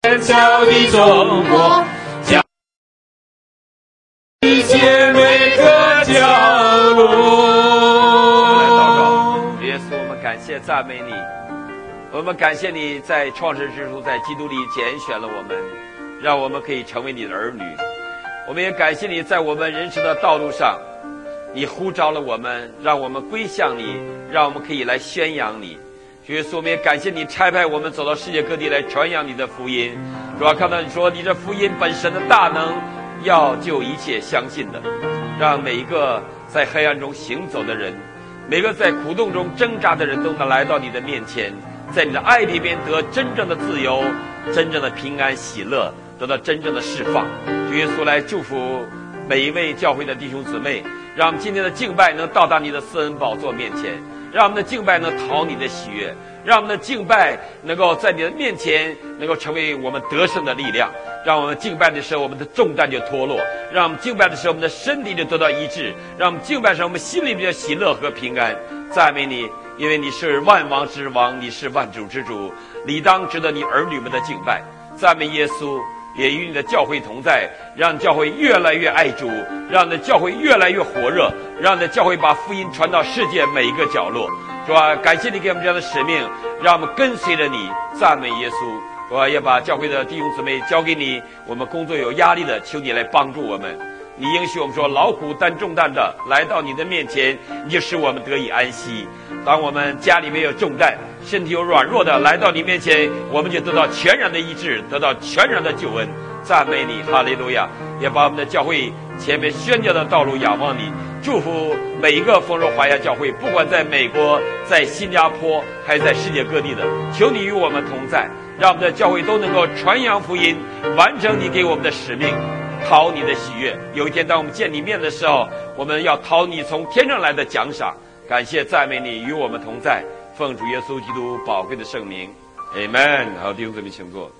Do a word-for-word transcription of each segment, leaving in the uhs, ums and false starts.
天桥的中国，将一切每个角落。 来祷告，耶稣，我们感谢赞美你，我们感谢你在创世之初，在基督里拣选了我们，让我们可以成为你的儿女。我们也感谢你在我们人生的道路上，你呼召了我们，让我们归向你，让我们可以来宣扬你。主耶稣，我们也感谢你差派我们走到世界各地来传扬你的福音。主要看到你说，你这福音本身的大能要救一切相信的，让每一个在黑暗中行走的人，每个在苦痛中挣扎的人都能来到你的面前，在你的爱里边得真正的自由，真正的平安喜乐，得到真正的释放。主耶稣，来祝福每一位教会的弟兄姊妹，让我们今天的敬拜能到达你的施恩宝座面前，让我们的敬拜能讨你的喜悦，让我们的敬拜能够在你的面前能够成为我们得胜的力量，让我们敬拜的时候我们的重担就脱落，让我们敬拜的时候我们的身体就得到医治，让我们敬拜的时候我们心里面的喜乐和平安。赞美你，因为你是万王之王，你是万主之主，理当值得你儿女们的敬拜。赞美耶稣，也与你的教会同在，让教会越来越爱主，让你的教会越来越火热，让你的教会把福音传到世界每一个角落。主啊，感谢你给我们这样的使命，让我们跟随着你。赞美耶稣，我也把教会的弟兄姊妹交给你，我们工作有压力的，求你来帮助我们。你应许我们说，劳苦担重担的来到你的面前，你就使我们得以安息。当我们家里面有重担，身体有软弱的来到你面前，我们就得到全然的医治，得到全然的救恩。赞美你，哈利路亚！也把我们的教会前面宣教的道路仰望你，祝福每一个丰荣华亚教会，不管在美国、在新加坡还是在世界各地的，求你与我们同在，让我们的教会都能够传扬福音，完成你给我们的使命，讨你的喜悦。有一天当我们见你面的时候，我们要讨你从天上来的奖赏。感谢赞美你与我们同在，奉主耶稣基督宝贵的圣名 Amen。 好，弟兄姊妹请坐。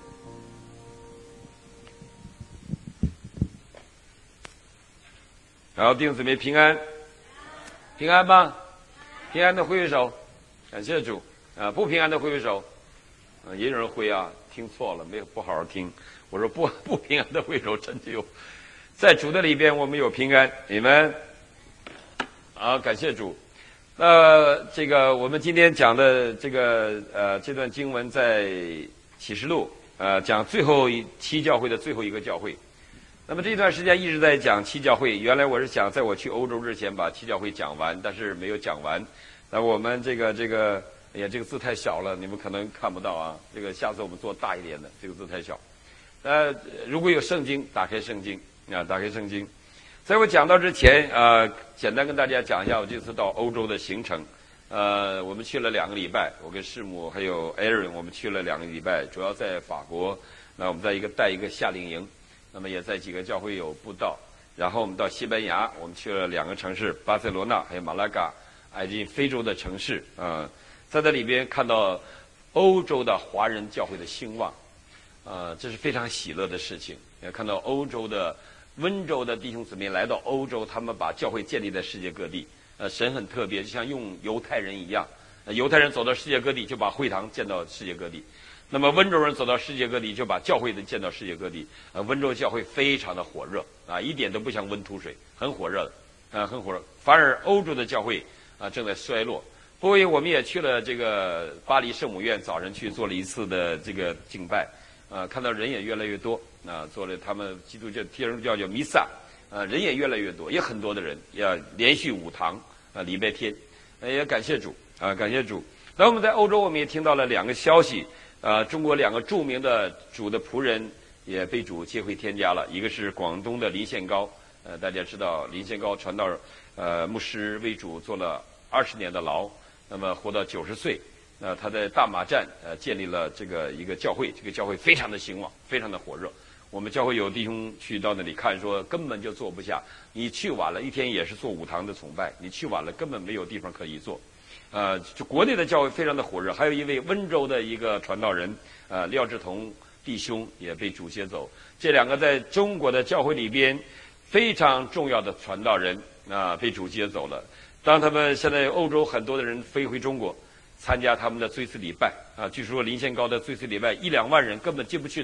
好，弟兄姊妹平安，平安吗？平安的挥挥手，感谢主啊！不平安的挥挥手啊！也有人挥啊，听错了，没有不好好听。我说不不平安的挥手，真的有，在主的里边我们有平安，你们好，感谢主。呃，这个我们今天讲的这个呃这段经文在启示录，呃讲最后一七教会的最后一个教会。那么这段时间一直在讲七教会，原来我是想在我去欧洲之前把七教会讲完，但是没有讲完。那我们这个这个，哎呀，这个字太小了，你们可能看不到啊。这个下次我们做大一点的，这个字太小。呃，如果有圣经，打开圣经啊，打开圣经。在我讲到之前，呃，简单跟大家讲一下我这次到欧洲的行程。呃，我们去了两个礼拜，我跟师母还有 Aaron， 我们去了两个礼拜，主要在法国。那我们在一个带一个夏令营，那么也在几个教会有布道。然后我们到西班牙，我们去了两个城市，巴塞罗那还有马拉嘎，挨近非洲的城市啊、呃，在这里边看到欧洲的华人教会的兴旺，啊、呃，这是非常喜乐的事情。也看到欧洲的温州的弟兄姊妹来到欧洲，他们把教会建立在世界各地。呃，神很特别，就像用犹太人一样，呃、犹太人走到世界各地就把会堂建到世界各地。那么温州人走到世界各地就把教会的建到世界各地。呃，温州教会非常的火热啊，一点都不像温土水，很火热的，啊、呃，很火热。反而欧洲的教会啊、呃、正在衰落。不过我们也去了这个巴黎圣母院，早晨去做了一次的这个敬拜，啊、呃，看到人也越来越多，啊、呃，做了他们基督教天主教叫弥撒，啊、呃，人也越来越多，也很多的人，要连续五堂啊，礼拜天，呃，也感谢主啊、呃，感谢主。那我们在欧洲，我们也听到了两个消息。呃，中国两个著名的主的仆人也被主接回天家了，一个是广东的林献高，呃，大家知道林献高传道呃牧师为主做了二十年的牢，那么活到九十岁，那、呃、他在大马站呃建立了这个一个教会，这个教会非常的兴旺，非常的火热。我们教会有弟兄去到那里看，说根本就坐不下，你去晚了，一天也是做五堂的崇拜，你去晚了根本没有地方可以坐。呃，就国内的教会非常的火热，还有一位温州的一个传道人，呃，廖志同弟兄也被主接走。这两个在中国的教会里边非常重要的传道人啊、呃，被主接走了。当他们现在欧洲很多的人飞回中国，参加他们的追思礼拜啊，据说林献高的追思礼拜一两万人根本进不去的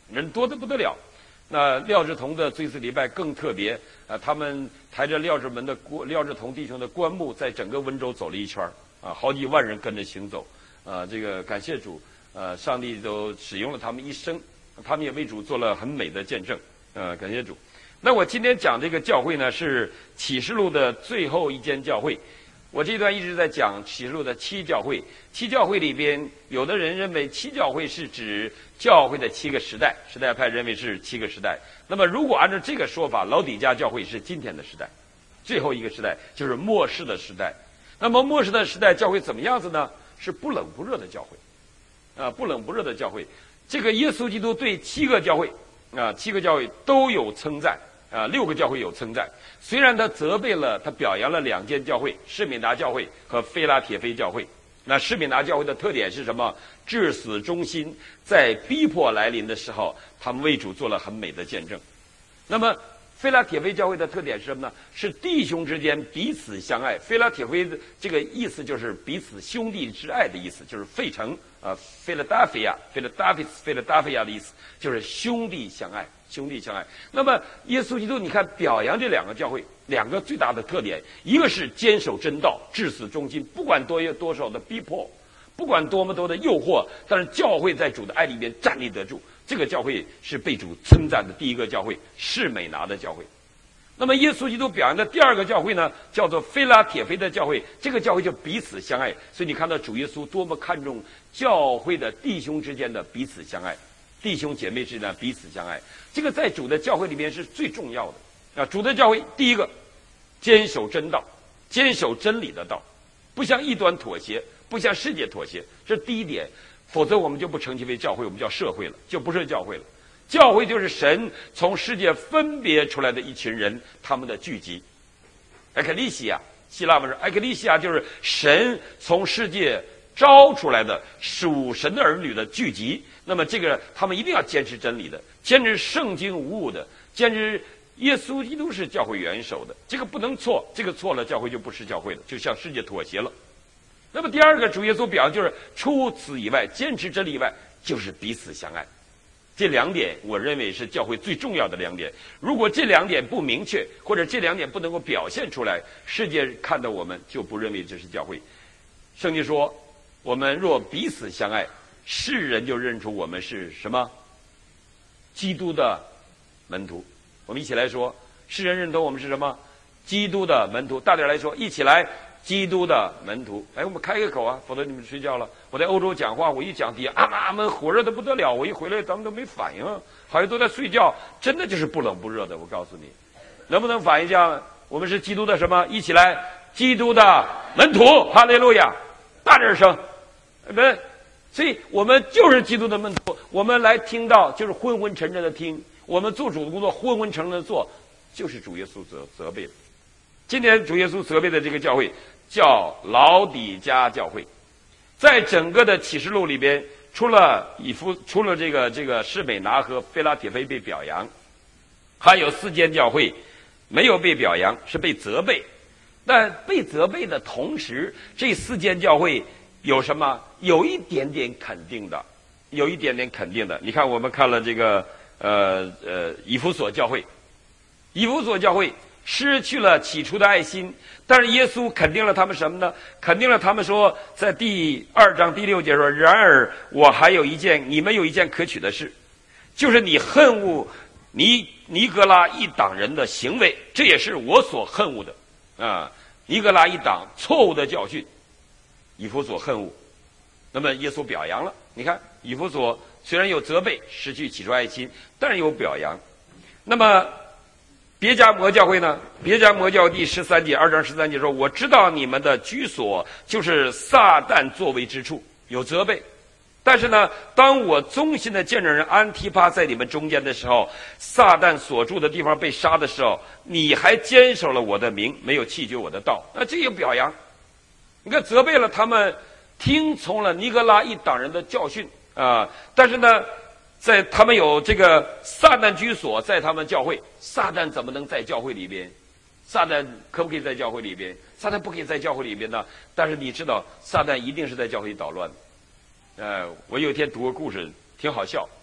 人多得不得了。那廖志同的追思礼拜更特别啊，他们抬着廖志门的廖志同弟兄的棺木，在整个温州走了一圈啊，好几万人跟着行走啊。这个感谢主，呃，上帝都使用了他们一生，他们也为主做了很美的见证，呃，感谢主。那我今天讲这个教会呢，是启示录的最后一间教会。我这段一直在讲启示录的七教会，七教会里边，有的人认为七教会是指教会的七个时代，时代派认为是七个时代。那么如果按照这个说法，老底嘉教会是今天的时代，最后一个时代就是末世的时代。那么末世的时代教会怎么样子呢？是不冷不热的教会，啊，不冷不热的教会。这个耶稣基督对七个教会，啊，七个教会都有称赞。啊，六个教会有称赞，虽然他责备了，他表扬了两间教会，士米拿教会和菲拉铁菲教会。那士米拿教会的特点是什么？至死忠心，在逼迫来临的时候，他们为主做了很美的见证。那么菲拉铁菲教会的特点是什么呢？是弟兄之间彼此相爱。菲拉铁菲这个意思就是彼此兄弟之爱的意思，就是费城啊，菲拉达菲亚，菲拉达菲斯，菲拉达菲亚的意思就是兄弟相爱。兄弟相爱。那么耶稣基督，你看表扬这两个教会，两个最大的特点，一个是坚守真道，至死忠心，不管多有多少的逼迫，不管多么多的诱惑，但是教会在主的爱里面站立得住。这个教会是被主称赞的第一个教会，士美拿的教会。那么耶稣基督表扬的第二个教会呢，叫做菲拉铁菲的教会。这个教会就彼此相爱，所以你看到主耶稣多么看重教会的弟兄之间的彼此相爱。弟兄姐妹之间彼此相爱，这个在主的教会里面是最重要的啊！主的教会，第一个，坚守真道，坚守真理的道，不向异端妥协，不向世界妥协，这是第一点。否则我们就不称其为教会，我们叫社会了，就不是教会了。教会就是神从世界分别出来的一群人，他们的聚集。艾克利西亚，希腊文是艾克利西亚，就是神从世界招出来的属神的儿女的聚集。那么这个他们一定要坚持真理的，坚持圣经无误的，坚持耶稣基督是教会元首的，这个不能错，这个错了教会就不是教会了，就向世界妥协了。那么第二个主耶稣表扬就是除此以外，坚持真理以外，就是彼此相爱。这两点我认为是教会最重要的两点。如果这两点不明确，或者这两点不能够表现出来，世界看到我们就不认为这是教会。圣经说，我们若彼此相爱，世人就认出我们是什么？基督的门徒。我们一起来说，世人认同我们是什么？基督的门徒。大点来说，一起来，基督的门徒。哎，我们开个口啊，否则你们睡觉了。我在欧洲讲话，我一讲底下阿们阿们，火热的不得了。我一回来，咱们都没反应，好像都在睡觉，真的就是不冷不热的。我告诉你，能不能反应一下？我们是基督的什么？一起来，基督的门徒。哈利路亚！大点声，对。所以我们就是基督的门徒，我们来听到就是昏昏沉沉的听，我们做主的工作昏昏沉沉的做，就是主耶稣责责备的。今天主耶稣责备的这个教会叫老底嘉教会，在整个的启示录里边，除了以弗，除了这个这个士美拿和菲拉铁菲被表扬，还有四间教会没有被表扬，是被责备。但被责备的同时，这四间教会有什么？有一点点肯定的，有一点点肯定的。你看，我们看了这个呃呃以弗所教会，以弗所教会失去了起初的爱心，但是耶稣肯定了他们什么呢？肯定了他们说，在第二章第六节说：“然而我还有一件，你们有一件可取的事，就是你恨恶尼尼格拉一党人的行为，这也是我所恨恶的啊！尼格拉一党错误的教训，以弗所恨恶。”那么耶稣表扬了，你看以弗所虽然有责备，失去起初爱心，但是有表扬。那么别迦摩教会呢？别迦摩教第十三节，二章十三节说：“我知道你们的居所就是撒旦作为之处，有责备。但是呢，当我忠心的见证人安提帕在你们中间的时候，撒旦所住的地方被杀的时候，你还坚守了我的名，没有弃绝我的道。”那这有表扬。你看，责备了他们。听从了尼格拉一党人的教训啊、呃，但是呢，在他们有这个撒旦居所，在他们教会，撒旦怎么能在教会里边？撒旦可不可以在教会里边？撒旦不可以在教会里边呢。但是你知道，撒旦一定是在教会里捣乱的。呃，我有一天读个故事，挺好笑，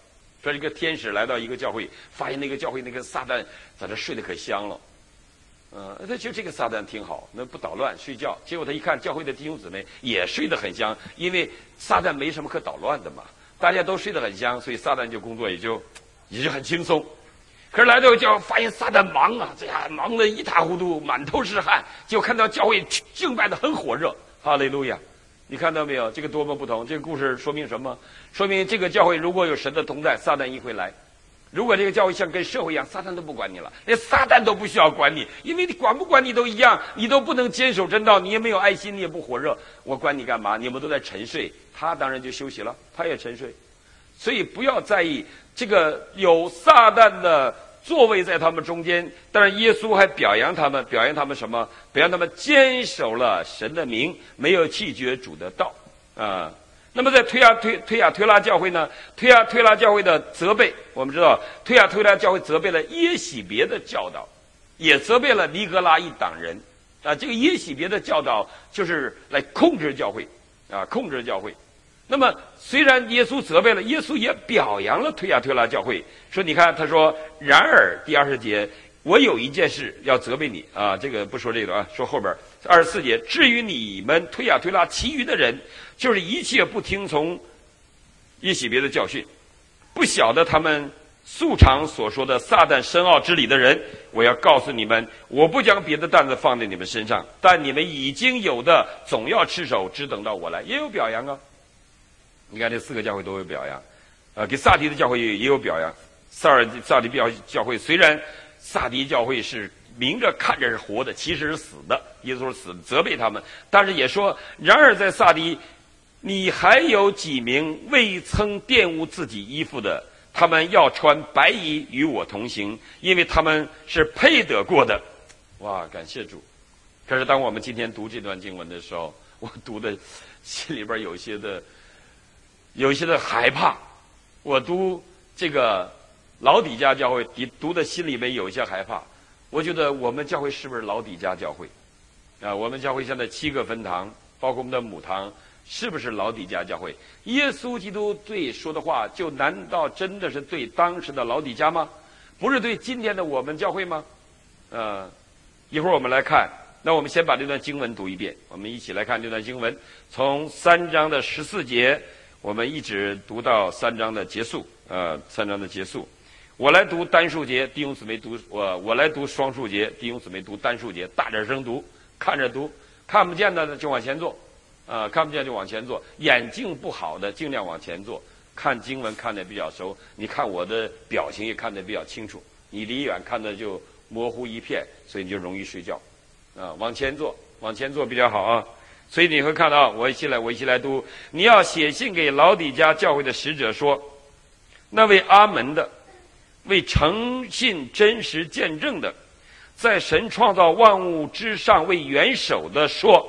说一个天使来到一个教会，发现那个教会那个撒旦在这睡得可香了。嗯，他觉得这个撒旦挺好，那不捣乱睡觉。结果他一看教会的弟兄姊妹也睡得很香，因为撒旦没什么可捣乱的嘛，大家都睡得很香，所以撒旦就工作也就也就很轻松。可是来到教会发现撒旦忙啊，这呀忙得一塌糊涂，满头是汗。结果看到教会敬拜得很火热，哈利路亚！你看到没有？这个多么不同！这个故事说明什么？说明这个教会如果有神的同在，撒旦一会来。如果这个教会像跟社会一样，撒旦都不管你了，连撒旦都不需要管你，因为你管不管你都一样，你都不能坚守真道，你也没有爱心，你也不火热，我管你干嘛？你们都在沉睡，他当然就休息了，他也沉睡。所以不要在意这个有撒旦的座位在他们中间，但是耶稣还表扬他们，表扬他们什么？表扬他们坚守了神的名，没有弃绝主的道啊。那么在推亚推推亚推拉教会呢，推亚推拉教会的责备，我们知道推亚推拉教会责备了耶洗别的教导，也责备了尼格拉一党人啊。这个耶洗别的教导就是来控制教会啊，控制教会。那么虽然耶稣责备了，耶稣也表扬了推亚推拉教会，说你看，他说，然而第二十节，我有一件事要责备你啊，这个不说这个啊，说后边二十四节，至于你们推亚推拉其余的人，就是一切不听从耶洗别的教训，不晓得他们素常所说的撒旦深奥之理的人，我要告诉你们，我不将别的担子放在你们身上，但你们已经有的总要持守，只等到我来。也有表扬啊，你看这四个教会都有表扬，呃，给撒狄的教会也有表扬。萨尔萨狄教教会虽然撒狄教会是明着看着是活的，其实是死的，耶稣是死的，责备他们，但是也说，然而在撒狄，你还有几名未曾玷污自己衣服的，他们要穿白衣与我同行，因为他们是配得过的。哇，感谢主！可是当我们今天读这段经文的时候，我读的心里边有一些的有一些的害怕。我读这个老底嘉教会读的心里面有一些害怕。我觉得我们教会是不是老底嘉教会啊？我们教会现在七个分堂，包括我们的母堂，是不是老底嘉教会？耶稣基督对说的话，就难道真的是对当时的老底嘉吗？不是对今天的我们教会吗？呃，一会儿我们来看。那我们先把这段经文读一遍，我们一起来看这段经文，从三章的十四节，我们一直读到三章的结束。呃，三章的结束。我来读单数节，弟兄姊妹读我我来读双数节，弟兄姊妹读单数节，大点声读，看着读，看不见的就往前坐，啊、呃，看不见就往前坐，眼睛不好的尽量往前坐，看经文看得比较熟，你看我的表情也看得比较清楚，你离远看的就模糊一片，所以你就容易睡觉，啊、呃，往前坐，往前坐比较好啊。所以你会看到，我一起来，我一起来读，你要写信给老底嘉教会的使者说，那位阿门的。为诚信真实见证的，在神创造万物之上为元首的说，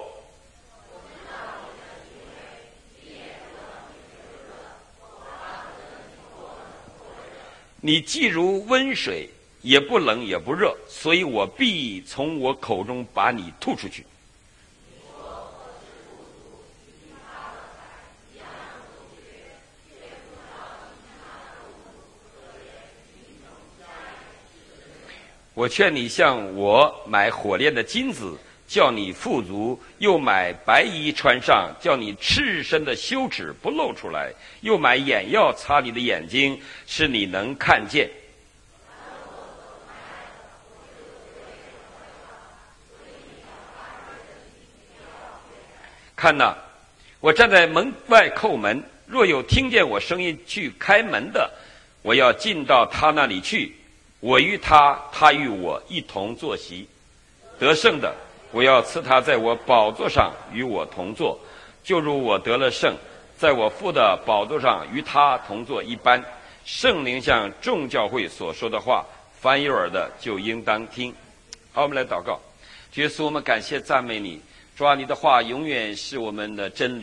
你既如温水，也不冷也不热，所以我必从我口中把你吐出去。我劝你向我买火炼的金子，叫你富足；又买白衣穿上，叫你赤身的羞耻不露出来；又买眼药擦你的眼睛，使你能看见。看哪，我站在门外叩门，若有听见我声音去开门的，我要进到他那里去。我与他，他与我一同坐席，得胜的，我要赐他在我宝座上与我同坐，就如我得了胜，在我父的宝座上与他同坐一般。圣灵向众教会所说的话，凡有耳的就应当听。好，我们来祷告。主耶稣，我们感谢赞美你，主啊，你的话永远是我们的真理。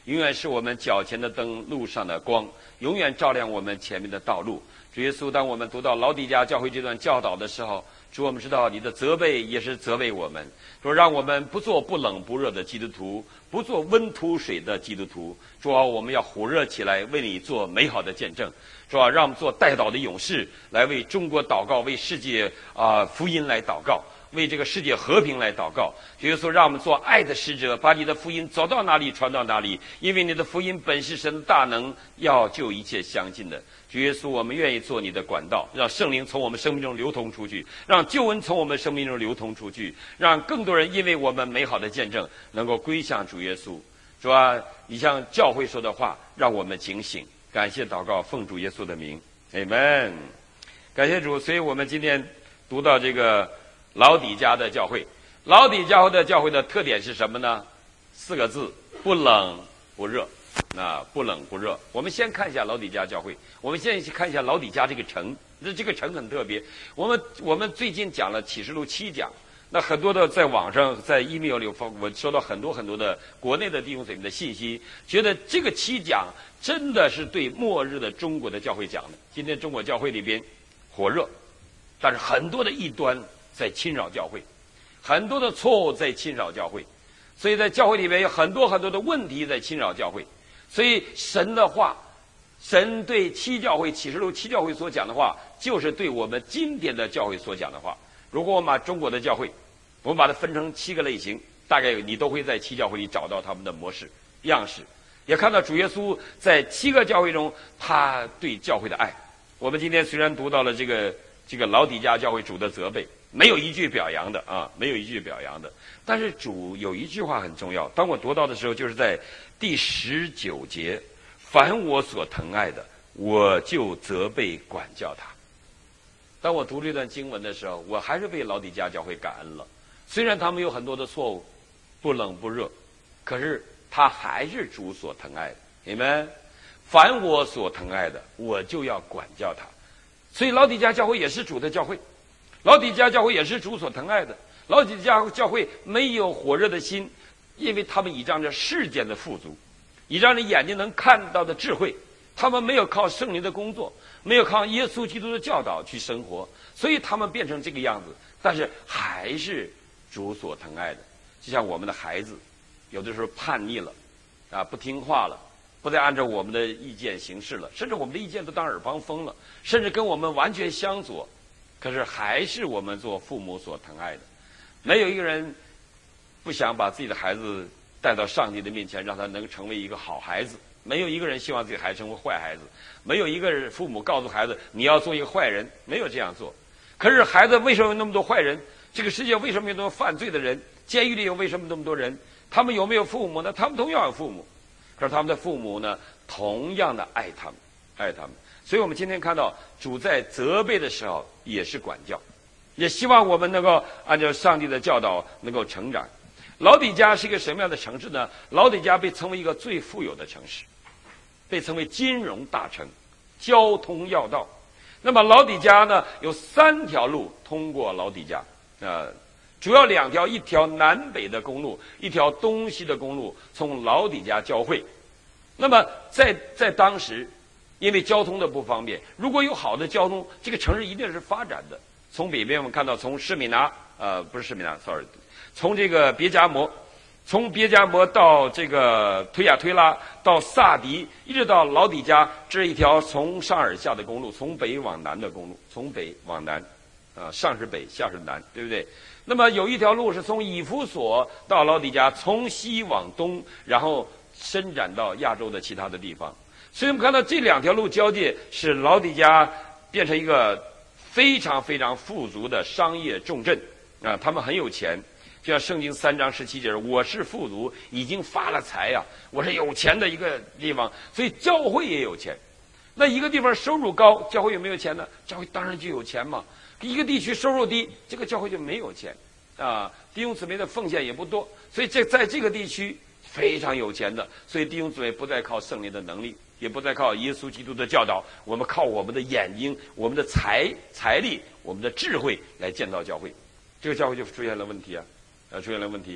永远是我们脚前的灯，路上的光，永远照亮我们前面的道路。主耶稣，当我们读到老底嘉教会这段教导的时候，主，我们知道你的责备也是责备我们，说让我们不做不冷不热的基督徒，不做温土水的基督徒。主啊，我们要火热起来，为你做美好的见证。主啊，让我们做代祷的勇士，来为中国祷告，为世界啊、呃、福音来祷告，为这个世界和平来祷告。主耶稣，让我们做爱的使者，把你的福音走到哪里传到哪里，因为你的福音本是神的大能，要救一切相信的。主耶稣，我们愿意做你的管道，让圣灵从我们生命中流通出去，让救恩从我们生命中流通出去，让更多人因为我们美好的见证能够归向主耶稣。主啊，你向教会说的话让我们警醒。感谢祷告，奉主耶稣的名 Amen。 感谢主。所以我们今天读到这个老底嘉的教会，老底嘉的教会的特点是什么呢？四个字：不冷不热。那不冷不热。我们先看一下老底嘉教会，我们现在去看一下老底嘉这个城。这这个城很特别。我们我们最近讲了启示录七讲，那很多的在网上在 email 里，我收到很多很多的国内的弟兄姊妹的信息，觉得这个七讲真的是对末日的中国的教会讲的。今天中国教会里边火热，但是很多的异端在侵扰教会，很多的错误在侵扰教会，所以在教会里面有很多很多的问题在侵扰教会。所以神的话，神对七教会启示录七教会所讲的话，就是对我们今天的教会所讲的话。如果我们把中国的教会，我们把它分成七个类型，大概你都会在七教会里找到他们的模式样式，也看到主耶稣在七个教会中他对教会的爱。我们今天虽然读到了这个这个老底嘉教会主的责备，没有一句表扬的啊，没有一句表扬的，但是主有一句话很重要。当我读到的时候，就是在第十九节，凡我所疼爱的，我就责备管教他。当我读这段经文的时候，我还是为老底嘉教会感恩了。虽然他们有很多的错误，不冷不热，可是他还是主所疼爱的。你们，凡我所疼爱的，我就要管教他。所以老底嘉教会也是主的教会，老底嘉教会也是主所疼爱的。老底嘉教会没有火热的心，因为他们倚仗着世间的富足，倚仗着眼睛能看到的智慧，他们没有靠圣灵的工作，没有靠耶稣基督的教导去生活，所以他们变成这个样子。但是还是主所疼爱的。就像我们的孩子，有的时候叛逆了，啊，不听话了，不再按照我们的意见行事了，甚至我们的意见都当耳旁风了，甚至跟我们完全相左，可是还是我们做父母所疼爱的。没有一个人不想把自己的孩子带到上帝的面前，让他能成为一个好孩子。没有一个人希望自己孩子成为坏孩子，没有一个人父母告诉孩子你要做一个坏人，没有这样做。可是孩子为什么有那么多坏人？这个世界为什么有那么多犯罪的人？监狱里有为什么那么多人？他们有没有父母呢？他们同样有父母，可是他们的父母呢，同样的爱他们，爱他们。所以我们今天看到主在责备的时候也是管教，也希望我们能够按照上帝的教导能够成长。老底嘉是一个什么样的城市呢？老底嘉被称为一个最富有的城市，被称为金融大城，交通要道。那么老底嘉呢，有三条路通过老底嘉，呃，主要两条，一条南北的公路，一条东西的公路，从老底嘉交汇。那么在在当时，因为交通的不方便，如果有好的交通，这个城市一定是发展的。从北边我们看到，从施米拿，呃，不是施米拿 ，sorry， 从这个别加摩。从别加摩到这个推亚推拉，到萨迪，一直到老底嘉，这是一条从上而下的公路，从北往南的公路，从北往南，啊、呃，上是北，下是南，对不对？那么有一条路是从以弗所到老底嘉，从西往东，然后伸展到亚洲的其他的地方。所以我们看到这两条路交界，使老底嘉变成一个非常非常富足的商业重镇啊，他们很有钱。就像圣经三章十七节，我是富足，已经发了财呀、啊，我是有钱的一个地方，所以教会也有钱。那一个地方收入高，教会有没有钱呢？教会当然就有钱嘛。一个地区收入低，这个教会就没有钱啊。弟兄姊妹的奉献也不多，所以这在这个地区非常有钱的，所以弟兄姊妹不再靠圣灵的能力，也不再靠耶稣基督的教导，我们靠我们的眼睛、我们的财财力、我们的智慧来建造教会，这个教会就出现了问题啊。呃，出现了问题，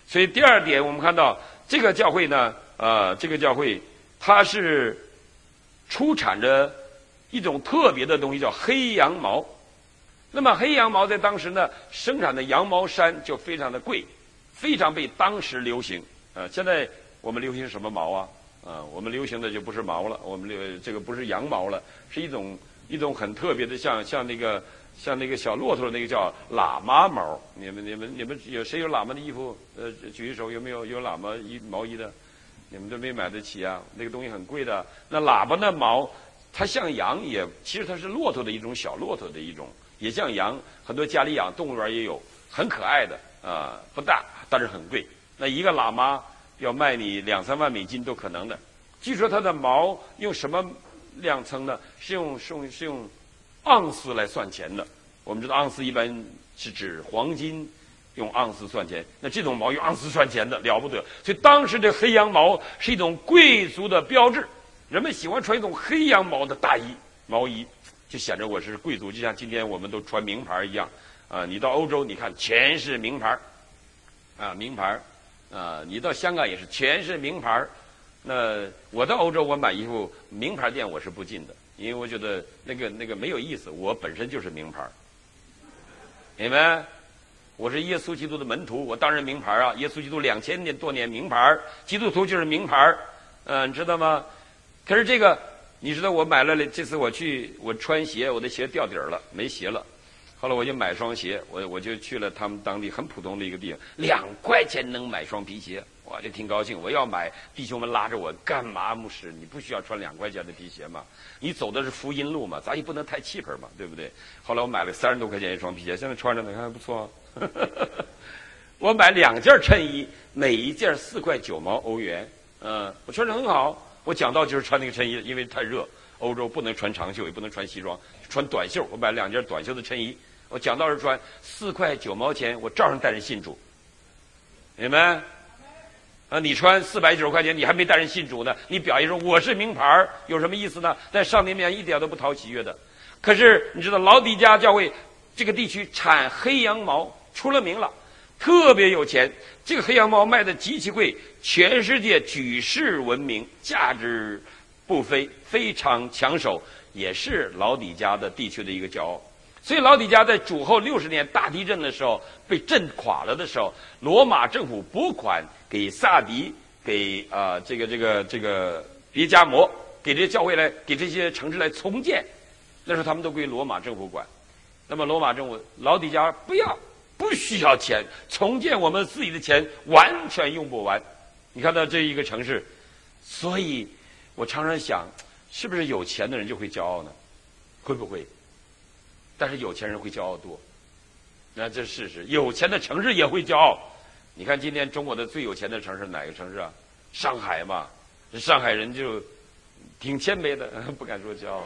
所以第二点，我们看到这个教会呢，呃，这个教会它是出产着一种特别的东西，叫黑羊毛。那么黑羊毛在当时呢，生产的羊毛衫就非常的贵，非常被当时流行。呃，现在我们流行什么毛啊？啊、呃，我们流行的就不是毛了，我们流这个不是羊毛了，是一种一种很特别的，像像那个像那个小骆驼那个叫喇嘛毛。你们你们你们有谁有喇嘛的衣服？呃，举一手，有没有有喇嘛衣毛衣的？你们都没买得起啊，那个东西很贵的。那喇叭的毛，它像羊也，其实它是骆驼的一种小骆驼的一种。也像羊，很多家里养动物园也有，很可爱的啊、呃，不大，但是很贵。那一个喇嘛要卖你两三万美金都可能的。据说它的毛用什么量称呢？是用是用是用盎司来算钱的。我们知道盎司一般是指黄金，用盎司算钱。那这种毛用盎司算钱的了不得。所以当时这黑羊毛是一种贵族的标志，人们喜欢穿一种黑羊毛的大衣毛衣。就显着我是贵族，就像今天我们都穿名牌一样，啊，你到欧洲你看全是名牌，啊，名牌，啊，你到香港也是全是名牌。那我到欧洲我买衣服，名牌店我是不进的，因为我觉得那个那个没有意思，我本身就是名牌。明白？我是耶稣基督的门徒，我当然名牌啊！耶稣基督两千年多年名牌，基督徒就是名牌，嗯、呃，你知道吗？可是这个。你知道我买了这次我去我穿鞋，我的鞋掉底儿了，没鞋了。后来我就买双鞋，我我就去了他们当地很普通的一个地方，两块钱能买双皮鞋，我就挺高兴。我要买，弟兄们拉着我干嘛？牧师，你不需要穿两块钱的皮鞋吗？你走的是福音路嘛，咱也不能太气派嘛，对不对？后来我买了三十多块钱一双皮鞋，现在穿着呢，看还不错、啊。我买两件衬衣，每一件四块九毛欧元，嗯、呃，我穿着很好。我讲到就是穿那个衬衣，因为太热，欧洲不能穿长袖，也不能穿西装，穿短袖。我买两件短袖的衬衣，我讲到是穿四块九毛钱，我照样带人信主，明白？啊，你穿四百九十块钱，你还没带人信主呢，你表现说我是名牌，有什么意思呢？在上帝面前一点都不讨喜悦的。可是你知道老底嘉教会这个地区产黑羊毛出了名了，特别有钱。这个黑羊毛卖的极其贵，全世界举世闻名，价值不菲，非常抢手，也是老底嘉的地区的一个骄傲。所以老底嘉在主后六十年大地震的时候被震垮了的时候，罗马政府拨款给萨迪，给啊、呃、这个这个这个别加摩，给这些教会来，给这些城市来重建，那时候他们都归罗马政府管。那么罗马政府老底嘉不要。不需要钱，重建我们自己的钱完全用不完。你看到这一个城市，所以我常常想，是不是有钱的人就会骄傲呢？会不会？但是有钱人会骄傲多，那这是事实。有钱的城市也会骄傲。你看今天中国的最有钱的城市哪个城市啊？上海嘛，上海人就挺谦卑的，不敢说骄傲，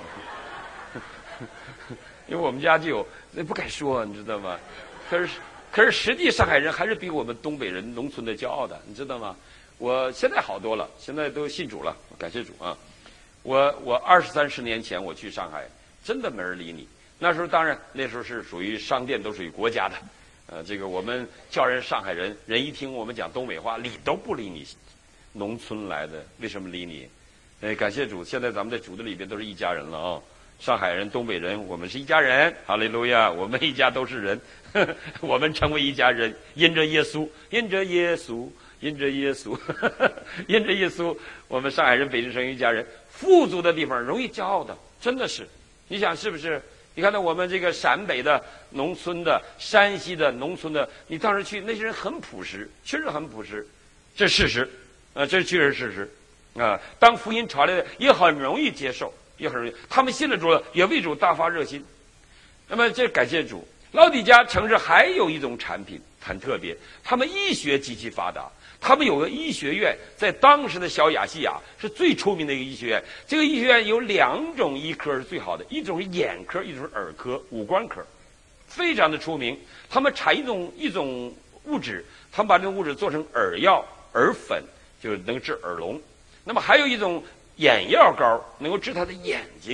因为我们家就有，那不敢说，你知道吗？可是，可是实际上海人还是比我们东北人农村的骄傲的，你知道吗？我现在好多了，现在都信主了，感谢主啊！我我二十三十年前我去上海，真的没人理你。那时候当然那时候是属于商店都属于国家的，呃，这个我们叫人上海人，人一听我们讲东北话，理都不理你。农村来的为什么理你？哎，感谢主，现在咱们在主的里边都是一家人了啊！上海人、东北人，我们是一家人，哈利路亚！我们一家都是人。我们成为一家人，因着耶稣，因着耶稣，因着耶稣，因着耶稣，我们上海人、北京城一家人。富足的地方容易骄傲的，真的是。你想是不是？你看到我们这个陕北的农村的、山西的农村的，你当时去，那些人很朴实，确实很朴实，这是事实，啊、呃，这确实是事实，啊、呃，当福音传来的也很容易接受，也很容易，他们信了主了，也为主大发热心。那么这感谢主。老底嘉城市还有一种产品很特别，他们医学极其发达，他们有个医学院，在当时的小亚细亚是最出名的一个医学院。这个医学院有两种医科是最好的，一种是眼科，一种是耳科、五官科，非常的出名。他们产一种一种物质，他们把这种物质做成耳药、耳粉，就能治耳聋。那么还有一种眼药膏，能够治他的眼睛。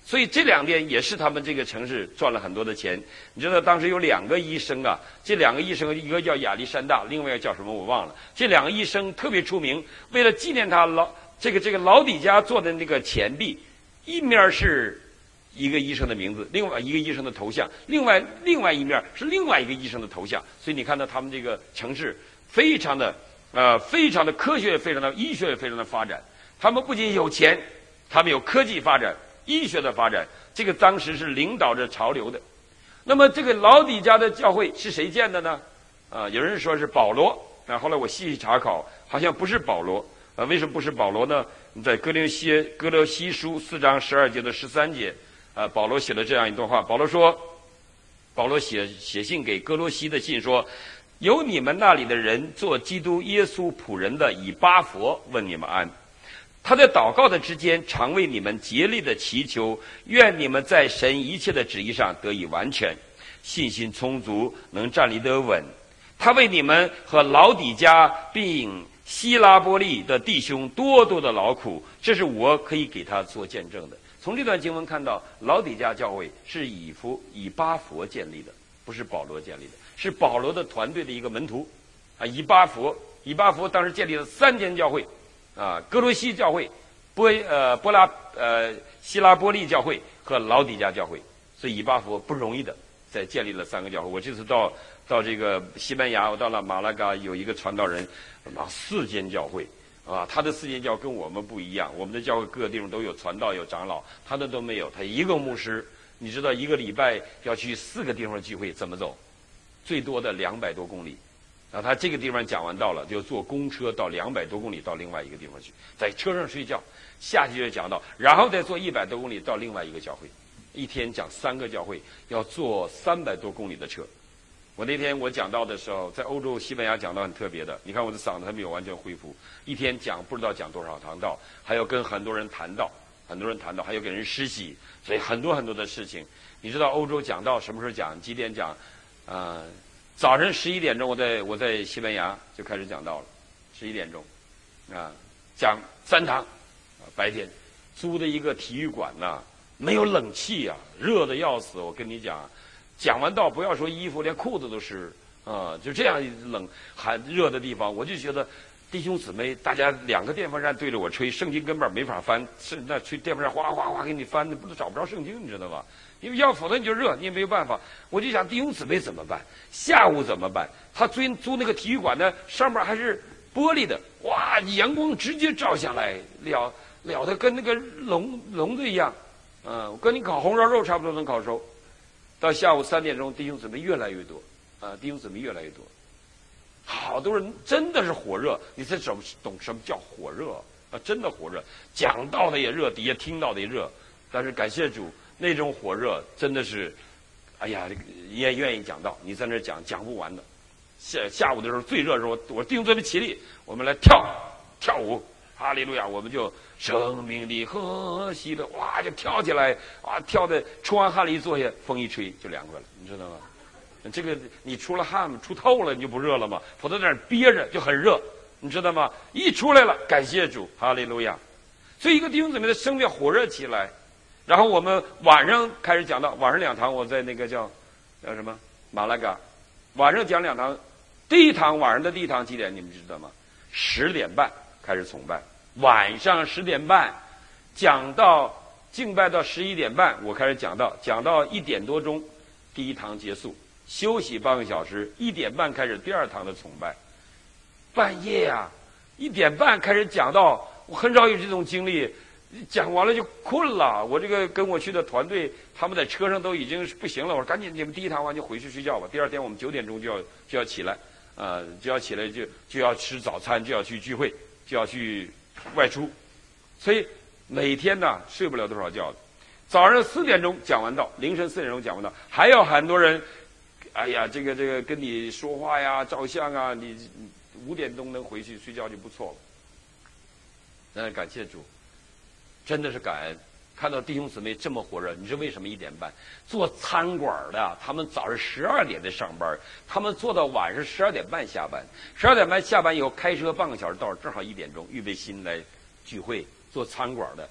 所以这两点也是他们这个城市赚了很多的钱。你知道当时有两个医生啊，这两个医生一个叫亚历山大，另外一个叫什么我忘了。这两个医生特别出名，为了纪念他老这个这个老底家做的那个钱币，一面是一个医生的名字，另外一个医生的头像，另外另外一面是另外一个医生的头像。所以你看到他们这个城市非常的呃非常的科学，非常的医学，非常的发展。他们不仅有钱，他们有科技发展。医学的发展，这个当时是领导着潮流的。那么这个老底家的教会是谁建的呢？啊，有人说是保罗，啊，后来我细细查考，好像不是保罗。啊，为什么不是保罗呢？在哥林西哥罗西书四章十二节的十三节，啊，保罗写了这样一段话。保罗说，保罗写写信给哥罗西的信说，有你们那里的人做基督耶稣仆人的以巴弗问你们安。他在祷告的之间，常为你们竭力的祈求，愿你们在神一切的旨意上得以完全，信心充足，能站立得稳。他为你们和老底家并希拉波利的弟兄多多的劳苦，这是我可以给他做见证的。从这段经文看到，老底家教会是以弗以巴弗建立的，不是保罗建立的，是保罗的团队的一个门徒啊。以巴弗，以巴弗当时建立了三间教会。啊，哥罗西教会、波呃波拉呃希拉波利教会和老底家教会，所以以巴弗不容易的，在建立了三个教会。我这次到到这个西班牙，我到了马拉嘎，有一个传道人，啊，四间教会啊，他的四间教跟我们不一样，我们的教会各个地方都有传道有长老，他的都没有，他一个牧师。你知道一个礼拜要去四个地方聚会怎么走？最多的两百多公里。啊，他这个地方讲完道了，就坐公车到两百多公里到另外一个地方去，在车上睡觉，下去就讲道，然后再坐一百多公里到另外一个教会，一天讲三个教会，要坐三百多公里的车。我那天我讲道的时候，在欧洲西班牙讲道很特别的，你看我的嗓子还没有完全恢复，一天讲不知道讲多少堂道，还要跟很多人谈道，很多人谈道，还要给人施洗，所以很多很多的事情。你知道欧洲讲道什么时候讲，几点讲？啊、呃。早晨十一点钟，我在我在西班牙就开始讲道了，十一点钟，啊，讲三堂，啊，白天租的一个体育馆呐、啊，没有冷气啊，热的要死。我跟你讲，讲完道不要说衣服，连裤子都湿啊，就这样冷寒热的地方，我就觉得弟兄姊妹，大家两个电风扇对着我吹，圣经根本没法翻，是那吹电风扇哗哗哗给你翻，不都找不着圣经，你知道吧？因为要否则你就热，你也没有办法。我就想弟兄姊妹怎么办？下午怎么办？他租租那个体育馆呢，上面还是玻璃的，哇，阳光直接照下来，了了的跟那个笼笼子一样，嗯，跟你烤红烧肉差不多能烤熟。到下午三点钟，弟兄姊妹越来越多，啊，弟兄姊妹越来越多，好多人真的是火热，你才懂懂什么叫火热啊？真的火热，讲道的也热，底下听到的也热，但是感谢主。那种火热真的是，哎呀，也愿意讲道，你在那讲讲不完的。下下午的时候最热的时候，我我弟兄姊妹起立，我们来跳跳舞，哈利路亚，我们就生命的河西的，哇，就跳起来，啊，跳的出完汗了一坐下，风一吹就凉快了，你知道吗？这个你出了汗出透了，你就不热了嘛，否则在那憋着就很热，你知道吗？一出来了，感谢主，哈利路亚。所以一个弟兄姊妹的生命火热起来。然后我们晚上开始讲到晚上两堂，我在那个叫叫什么马拉嘎，晚上讲两堂，第一堂晚上的第一堂几点你们知道吗？十点半开始崇拜，晚上十点半讲到敬拜到十一点半，我开始讲到讲到一点多钟，第一堂结束，休息半个小时，一点半开始第二堂的崇拜。半夜啊，一点半开始讲到，我很少有这种经历。讲完了就困了，我这个跟我去的团队，他们在车上都已经不行了。我说赶紧，你们第一堂完就回去睡觉吧。第二天我们九点钟就要就要起来，啊、呃，就要起来就就要吃早餐，就要去聚会，就要去外出，所以每天呢睡不了多少觉的。早上四点钟讲完道，凌晨四点钟讲完道，还有很多人，哎呀，这个这个跟你说话呀、照相啊，你五点钟能回去睡觉就不错了。那感谢主。真的是感恩，看到弟兄姊妹这么火热。你知道为什么一点半？做餐馆的，他们早上十二点的上班，他们做到晚上十二点半下班。十二点半下班以后，开车半个小时到，正好一点钟，预备心来聚会。做餐馆的，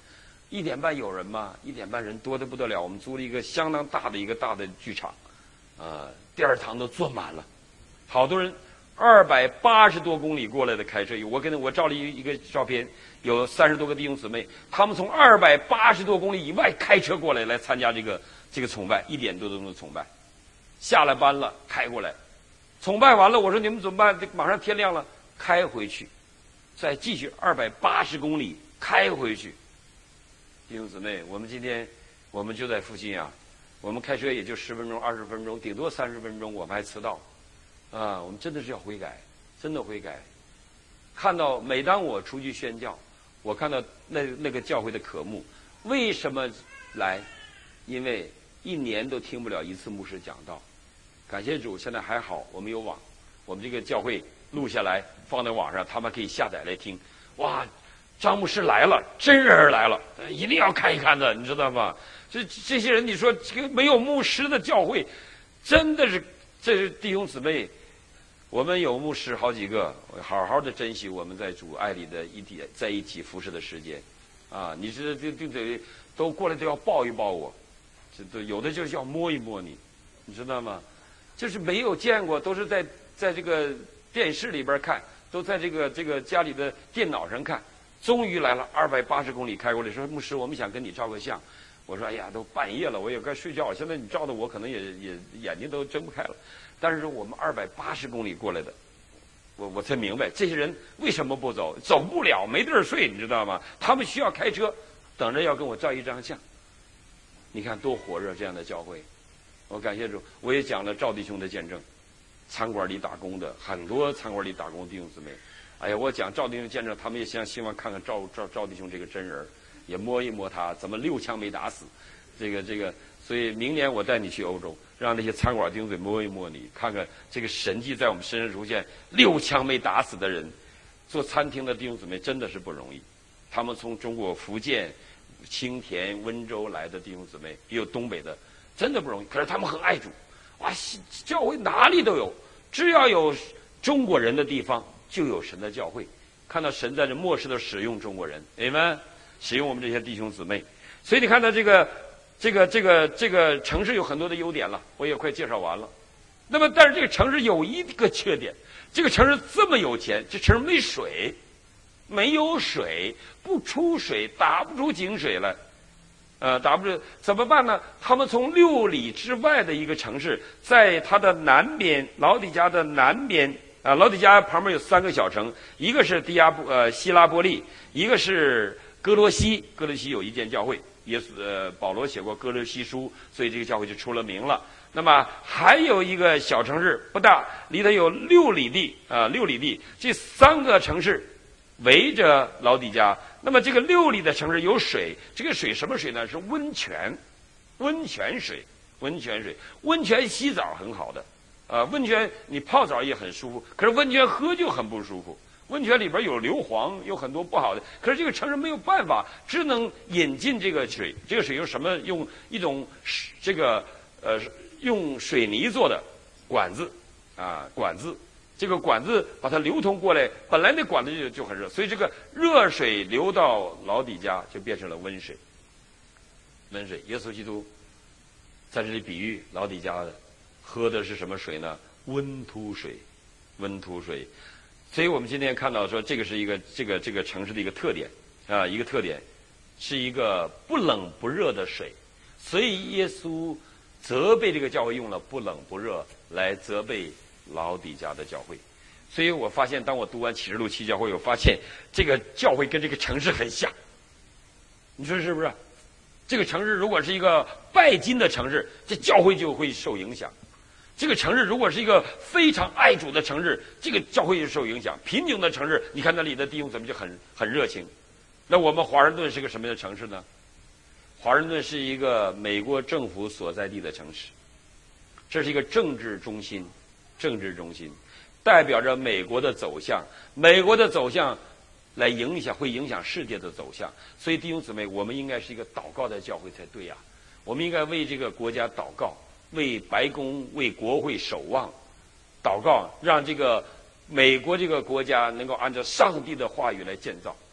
一点半有人吗？一点半人多得不得了。我们租了一个相当大的一个大的剧场，啊、呃，第二堂都坐满了，好多人，二百八十多公里过来的开车。我跟我照了一一个照片，有三十多个弟兄姊妹，他们从二百八十多公里以外开车过来来参加这个这个崇拜，一点多钟的崇拜。下了班了，开过来，崇拜完了，我说你们怎么办？马上天亮了，开回去，再继续二百八十公里开回去。弟兄姊妹，我们今天我们就在附近啊，我们开车也就十分钟、二十分钟，顶多三十分钟，我们还迟到，啊，我们真的是要悔改，真的悔改。看到每当我出去宣教，我看到那那个教会的渴慕，为什么来？因为一年都听不了一次牧师讲道。感谢主，现在还好，我们有网，我们这个教会录下来放在网上，他们可以下载来听。哇！张牧师来了，真人来了，一定要看一看的，你知道吗？这这些人，你说这个没有牧师的教会，真的是，这是弟兄姊妹，我们有牧师好几个，好好的珍惜我们在主爱里的一起在一起服侍的时间，啊，你是这这这都过来都要抱一抱我，这都有的就是要摸一摸你，你知道吗？就是没有见过，都是在在这个电视里边看，都在这个这个家里的电脑上看。终于来了，二百八十公里开过来，说牧师，我们想跟你照个相。我说，哎呀，都半夜了，我也该睡觉。现在你照的我可能也也眼睛都睁不开了。但是我们二百八十公里过来的，我我才明白这些人为什么不走，走不了，没地儿睡，你知道吗？他们需要开车，等着要跟我照一张相。你看多火热这样的教会，我感谢主。我也讲了赵弟兄的见证，餐馆里打工的很多，餐馆里打工的弟兄姊妹。哎呀，我讲赵弟兄见证，他们也想希望看看赵赵赵弟兄这个真人，也摸一摸他，怎么六枪没打死，这个这个，所以明年我带你去欧洲，让那些餐馆弟兄嘴摸一摸你，看看这个神迹在我们身上出现，六枪没打死的人，做餐厅的弟兄姊妹真的是不容易，他们从中国福建、青田、温州来的弟兄姊妹，也有东北的，真的不容易。可是他们很爱主，哇，教会哪里都有，只要有中国人的地方。就有神的教会，看到神在这末世的使用中国人，你们使用我们这些弟兄姊妹，所以你看到这个这个这个这个城市有很多的优点了，我也快介绍完了。那么，但是这个城市有一个缺点，这个城市这么有钱，这城市没水，没有水，不出水，打不出井水来，呃，打不出，怎么办呢？他们从六里之外的一个城市，在它的南边，老底家的南边。啊，老底家旁边有三个小城，一个是迪亚波呃希拉波利，一个是哥罗西，哥罗西有一间教会，耶稣呃保罗写过哥罗西书，所以这个教会就出了名了。那么还有一个小城市不大，离它有六里地啊、呃、六里地，这三个城市围着老底家。那么这个六里的城市有水，这个水什么水呢？是温泉，温泉水，温泉水，温泉洗澡很好的。呃，温泉你泡澡也很舒服，可是温泉喝就很不舒服。温泉里边有硫磺，有很多不好的。可是这个城市没有办法，只能引进这个水。这个水用什么？用一种这个呃用水泥做的管子啊管子，这个管子把它流通过来。本来那管子就就很热，所以这个热水流到老底家就变成了温水。温水，耶稣基督在这里比喻老底家的。喝的是什么水呢？温土水，温土水。所以我们今天看到说，这个是一个这个这个城市的一个特点啊，一个特点是一个不冷不热的水。所以耶稣责备这个教会用了不冷不热来责备老底家的教会。所以我发现，当我读完启示录七教会，我发现这个教会跟这个城市很像。你说是不是？这个城市如果是一个拜金的城市，这教会就会受影响。这个城市如果是一个非常爱主的城市，这个教会就受影响。贫穷的城市，你看那里的弟兄怎么就很很热情。那我们华盛顿是个什么样的城市呢？华盛顿是一个美国政府所在地的城市，这是一个政治中心，政治中心代表着美国的走向，美国的走向来影响，会影响世界的走向。所以弟兄姊妹，我们应该是一个祷告的教会才对呀、啊。我们应该为这个国家祷告。为白宫、为国会守望，祷告，让这个美国这个国家能够按照上帝的话语来建造。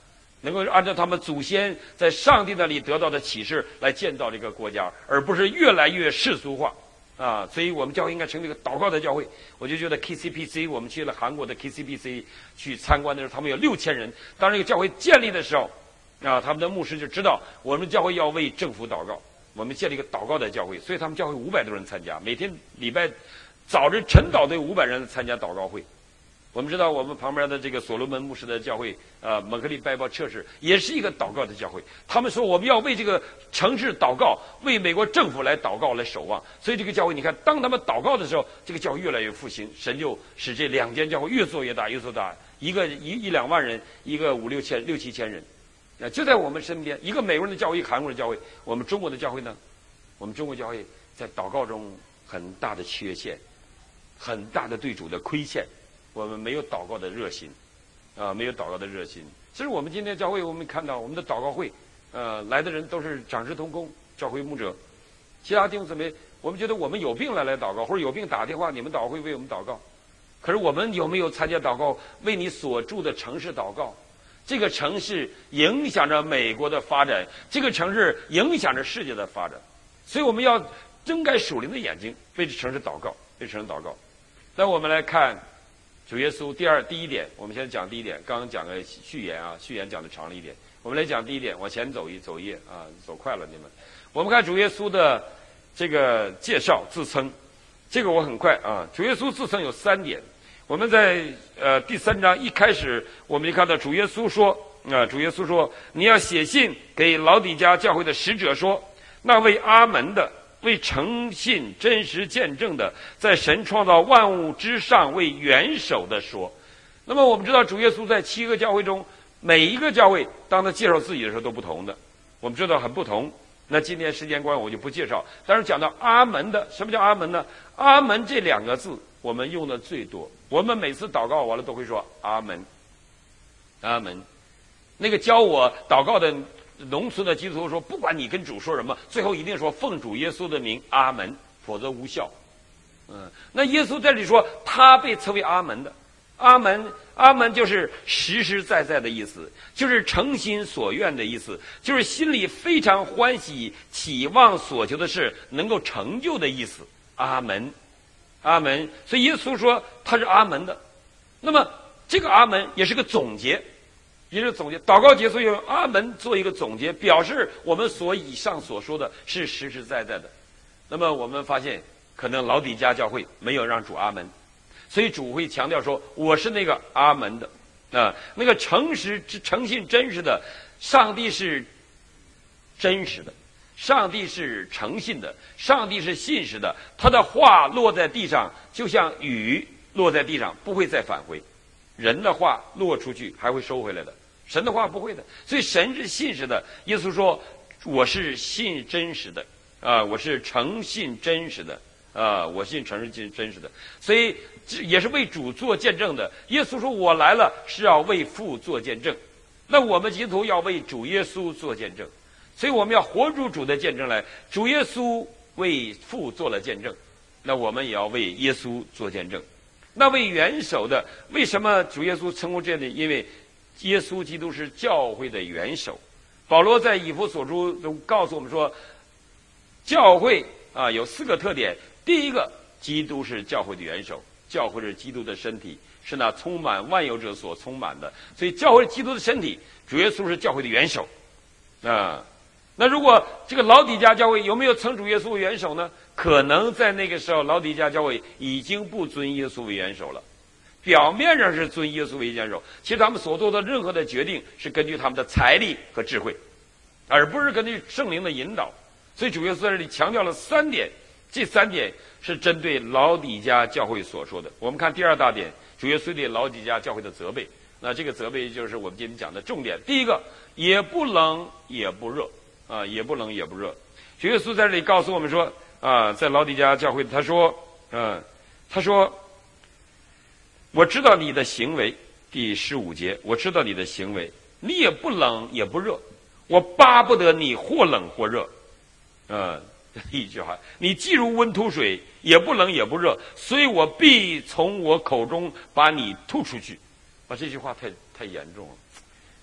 能够按照他们祖先在上帝那里得到的启示来建造这个国家，而不是越来越世俗化啊！所以我们教会应该成为一个祷告的教会。我就觉得 K C P C， 我们去了韩国的 K C P C 去参观的时候，他们有六千人。当这个教会建立的时候，啊，他们的牧师就知道我们教会要为政府祷告，我们建立一个祷告的教会，所以他们教会五百多人参加，每天礼拜早晨晨祷都有五百人参加祷告会。我们知道我们旁边的这个所罗门牧师的教会，呃，蒙克利拜报测试也是一个祷告的教会。他们说我们要为这个城市祷告，为美国政府来祷告来守望。所以这个教会，你看，当他们祷告的时候，这个教会越来越复兴，神就使这两间教会越做越大，越做大，一个一一两万人，一个五六千、六七千人，啊，就在我们身边。一个美国人的教会，一个韩国的教会，我们中国的教会呢，我们中国教会在祷告中很大的缺陷，很大的对主的亏欠。我们没有祷告的热心，啊，没有祷告的热心。其实我们今天教会，我们看到我们的祷告会，呃，来的人都是长师同工、教会牧者，其他弟兄姊妹，我们觉得我们有病了来祷告，或者有病打电话，你们祷告会为我们祷告。可是我们有没有参加祷告，为你所住的城市祷告？这个城市影响着美国的发展，这个城市影响着世界的发展，所以我们要睁开属灵的眼睛，为这城市祷告，为城市祷告。那我们来看。主耶稣第二第一点，我们先讲第一点，刚刚讲个序言啊，序言讲的长了一点，我们来讲第一点，往前走一走一页啊，走快了你们。我们看主耶稣的这个介绍自称，这个我很快啊。主耶稣自称有三点，我们在呃第三章一开始，我们就看到主耶稣说啊，主耶稣说你要写信给老底嘉教会的使者说，那位阿门的。为诚信真实见证的，在神创造万物之上为元首的说。那么我们知道主耶稣在七个教会中，每一个教会当他介绍自己的时候都不同的，我们知道很不同。那今天时间关系我就不介绍，但是讲到阿门的，什么叫阿门呢？阿门这两个字我们用的最多，我们每次祷告完了都会说阿门，阿门。那个教我祷告的农村的基督徒说，不管你跟主说什么，最后一定说奉主耶稣的名阿门，否则无效。嗯，那耶稣这里说他被称为阿门的，阿门，阿门就是实实在在的意思，就是诚心所愿的意思，就是心里非常欢喜，期望所求的事能够成就的意思。阿门，阿门。所以耶稣说他是阿门的。那么这个阿门也是个总结。也是总结，祷告结束用阿门做一个总结，表示我们所以上所说的是实实在在的。那么我们发现，可能老底嘉教会没有让主阿门，所以主会强调说，我是那个阿门的啊，那个诚实、诚信、真实的，上帝是真实的，上帝是诚信的，上帝是信实的，他的话落在地上，就像雨落在地上，不会再返回。人的话落出去还会收回来的，神的话不会的，所以神是信实的。耶稣说我是信真实的啊，我是诚信真实的啊，我信诚信真实的，所以也是为主做见证的。耶稣说我来了是要为父做见证，那我们基督徒要为主耶稣做见证，所以我们要活出主的见证来。主耶稣为父做了见证，那我们也要为耶稣做见证。那位元首的，为什么主耶稣称呼这样的？因为耶稣基督是教会的元首。保罗在以弗所书中告诉我们说，教会啊有四个特点。第一个，基督是教会的元首，教会是基督的身体，是那充满万有者所充满的。所以教会是基督的身体，主耶稣是教会的元首啊。那如果这个老底嘉教会有没有称主耶稣为元首呢？可能在那个时候，老底嘉教会已经不尊耶稣为元首了。表面上是尊耶稣为元首，其实他们所做的任何的决定是根据他们的财力和智慧，而不是根据圣灵的引导。所以主耶稣在这里强调了三点，这三点是针对老底嘉教会所说的。我们看第二大点，主耶稣对老底嘉教会的责备。那这个责备就是我们今天讲的重点。第一个，也不冷也不热啊，也不冷也不热。主耶稣在这里告诉我们说啊，在老底嘉教会，他说，嗯、啊，他说，我知道你的行为，第十五节，我知道你的行为，你也不冷也不热，我巴不得你或冷或热，嗯、啊，一句话，你既如温吐水，也不冷也不热，所以我必从我口中把你吐出去。啊，这句话太太严重了。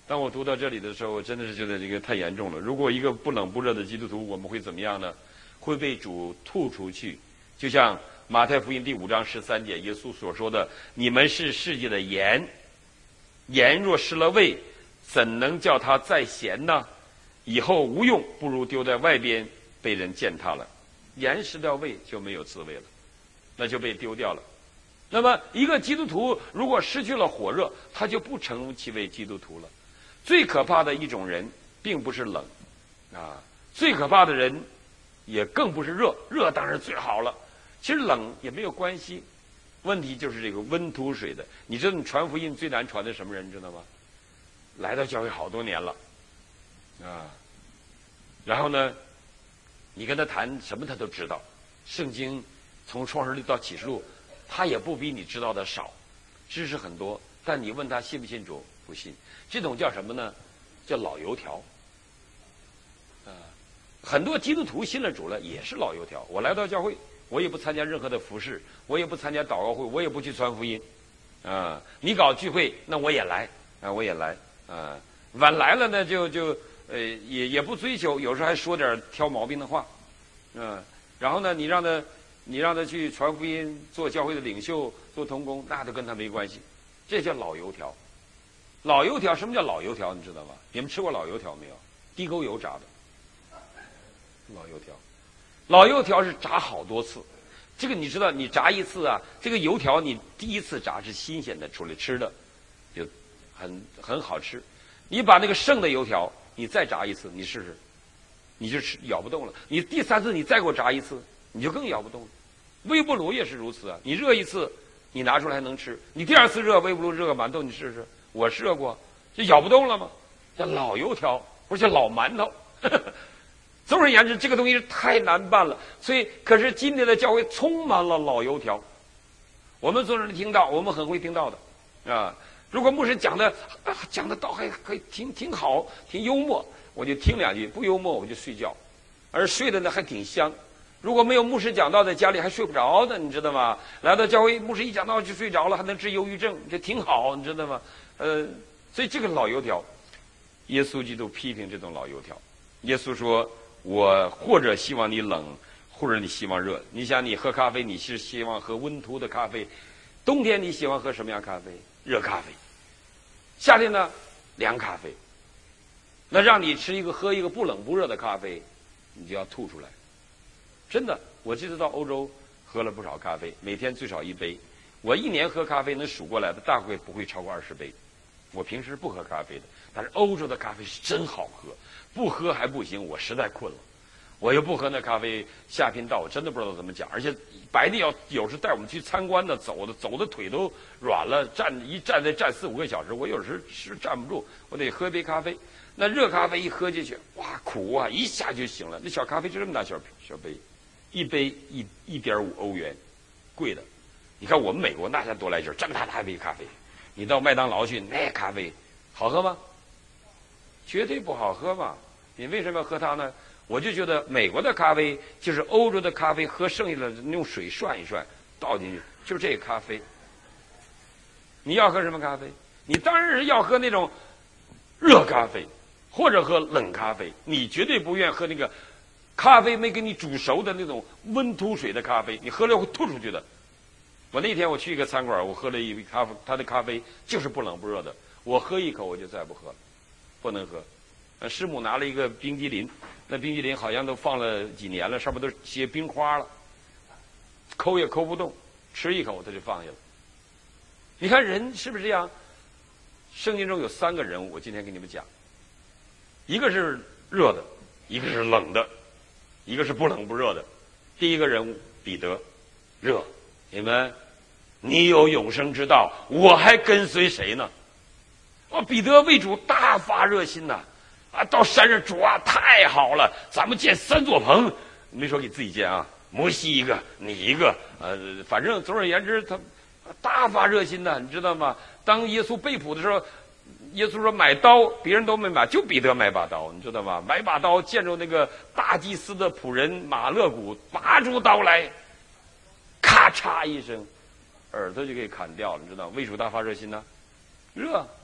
当我读到这里的时候，我真的是觉得这个太严重了。如果一个不冷不热的基督徒，我们会怎么样呢？会被主吐出去，就像马太福音第五章十三节耶稣所说的：“你们是世界的盐，盐若失了味，怎能叫它再咸呢？以后无用，不如丢在外边，被人践踏了。盐失掉味就没有滋味了，那就被丢掉了。那么一个基督徒如果失去了火热，他就不成其为基督徒了。最可怕的一种人，并不是冷啊，最可怕的人也更不是热，热当然最好了。其实冷也没有关系，问题就是这个温土水的。你知道你传福音最难传的什么人，你知道吗？来到教会好多年了啊，然后呢，你跟他谈什么他都知道，圣经从创世纪到启示录，他也不比你知道的少，知识很多，但你问他信不信主，不信。这种叫什么呢？叫老油条。啊，很多基督徒信了主了，也是老油条。我来到教会，我也不参加任何的服事，我也不参加祷告会，我也不去传福音。啊，你搞聚会，那我也来，啊，我也来。啊，晚来了呢，就就呃也也不追求，有时候还说点挑毛病的话。嗯，然后呢，你让他你让他去传福音，做教会的领袖，做同工，那都跟他没关系。这叫老油条。老油条，什么叫老油条？你知道吗？你们吃过老油条没有？地沟油炸的老油条，老油条是炸好多次。这个你知道，你炸一次啊，这个油条你第一次炸是新鲜的出来吃的，就很很好吃。你把那个剩的油条，你再炸一次，你试试，你就吃咬不动了。你第三次你再给我炸一次，你就更咬不动了。微波炉也是如此啊，你热一次，你拿出来还能吃，你第二次热微波炉热个馒头，你试试。我试过，就咬不动了吗？叫老油条，不是叫老馒头。总而言之，这个东西是太难办了。所以，可是今天的教会充满了老油条。我们总是听到，我们很会听到的啊。如果牧师讲的啊，讲的倒还可以，挺挺好，挺幽默，我就听两句；不幽默，我就睡觉。而睡的呢还挺香。如果没有牧师讲道，在家里还睡不着的，你知道吗？来到教会，牧师一讲道就睡着了，还能治忧郁症，这挺好，你知道吗？呃，所以这个老油条，耶稣基督批评这种老油条。耶稣说：“我或者希望你冷，或者你希望热。你想，你喝咖啡，你是希望喝温涂的咖啡；冬天你喜欢喝什么样咖啡？热咖啡。夏天呢，凉咖啡。那让你吃一个喝一个不冷不热的咖啡，你就要吐出来。真的，我这次到欧洲喝了不少咖啡，每天最少一杯。我一年喝咖啡能数过来的，大概不会超过二十杯。我平时不喝咖啡的，但是欧洲的咖啡是真好喝，不喝还不行，我实在困了，我又不喝那咖啡。下频道我真的不知道怎么讲，而且白帝要有时带我们去参观的，走的走的腿都软了，站一站再站四五个小时，我有时是站不住，我得喝一杯咖啡。那热咖啡一喝进去，哇，苦啊，一下就醒了。那小咖啡就这么大小小杯，一杯一一点五欧元，贵的。你看我们美国那才多来劲儿，这么大大一杯咖啡，你到麦当劳去，那咖啡好喝吗？绝对不好喝嘛！你为什么要喝它呢？我就觉得美国的咖啡就是欧洲的咖啡，喝剩下的用水涮一涮，倒进去就是这个咖啡。你要喝什么咖啡？你当然是要喝那种热咖啡，或者喝冷咖啡。你绝对不愿喝那个咖啡没给你煮熟的那种温吐水的咖啡，你喝了会吐出去的。我那天我去一个餐馆，我喝了一杯咖啡，他的咖啡就是不冷不热的，我喝一口我就再不喝了，不能喝。呃，师母拿了一个冰激凌，那冰激凌好像都放了几年了，上面都结冰花了，抠也抠不动，吃一口他就放下了。你看人是不是这样？圣经中有三个人物，我今天给你们讲，一个是热的，一个是冷的，一个是不冷不热的。第一个人物彼得，热。你们，你有永生之道，我还跟随谁呢？啊，彼得为主大发热心呐、啊！啊，到山上主啊，太好了，咱们建三座棚，没说给自己建啊，摩西一个，你一个，呃，反正总而言之，他大发热心呐、啊，你知道吗？当耶稣被捕的时候，耶稣说买刀，别人都没买，就彼得买把刀，你知道吗？买把刀，见着那个大祭司的仆人马勒古，拔出刀来。咔嚓一声，耳朵就给砍掉了，你知道？为主大发热心呢，热，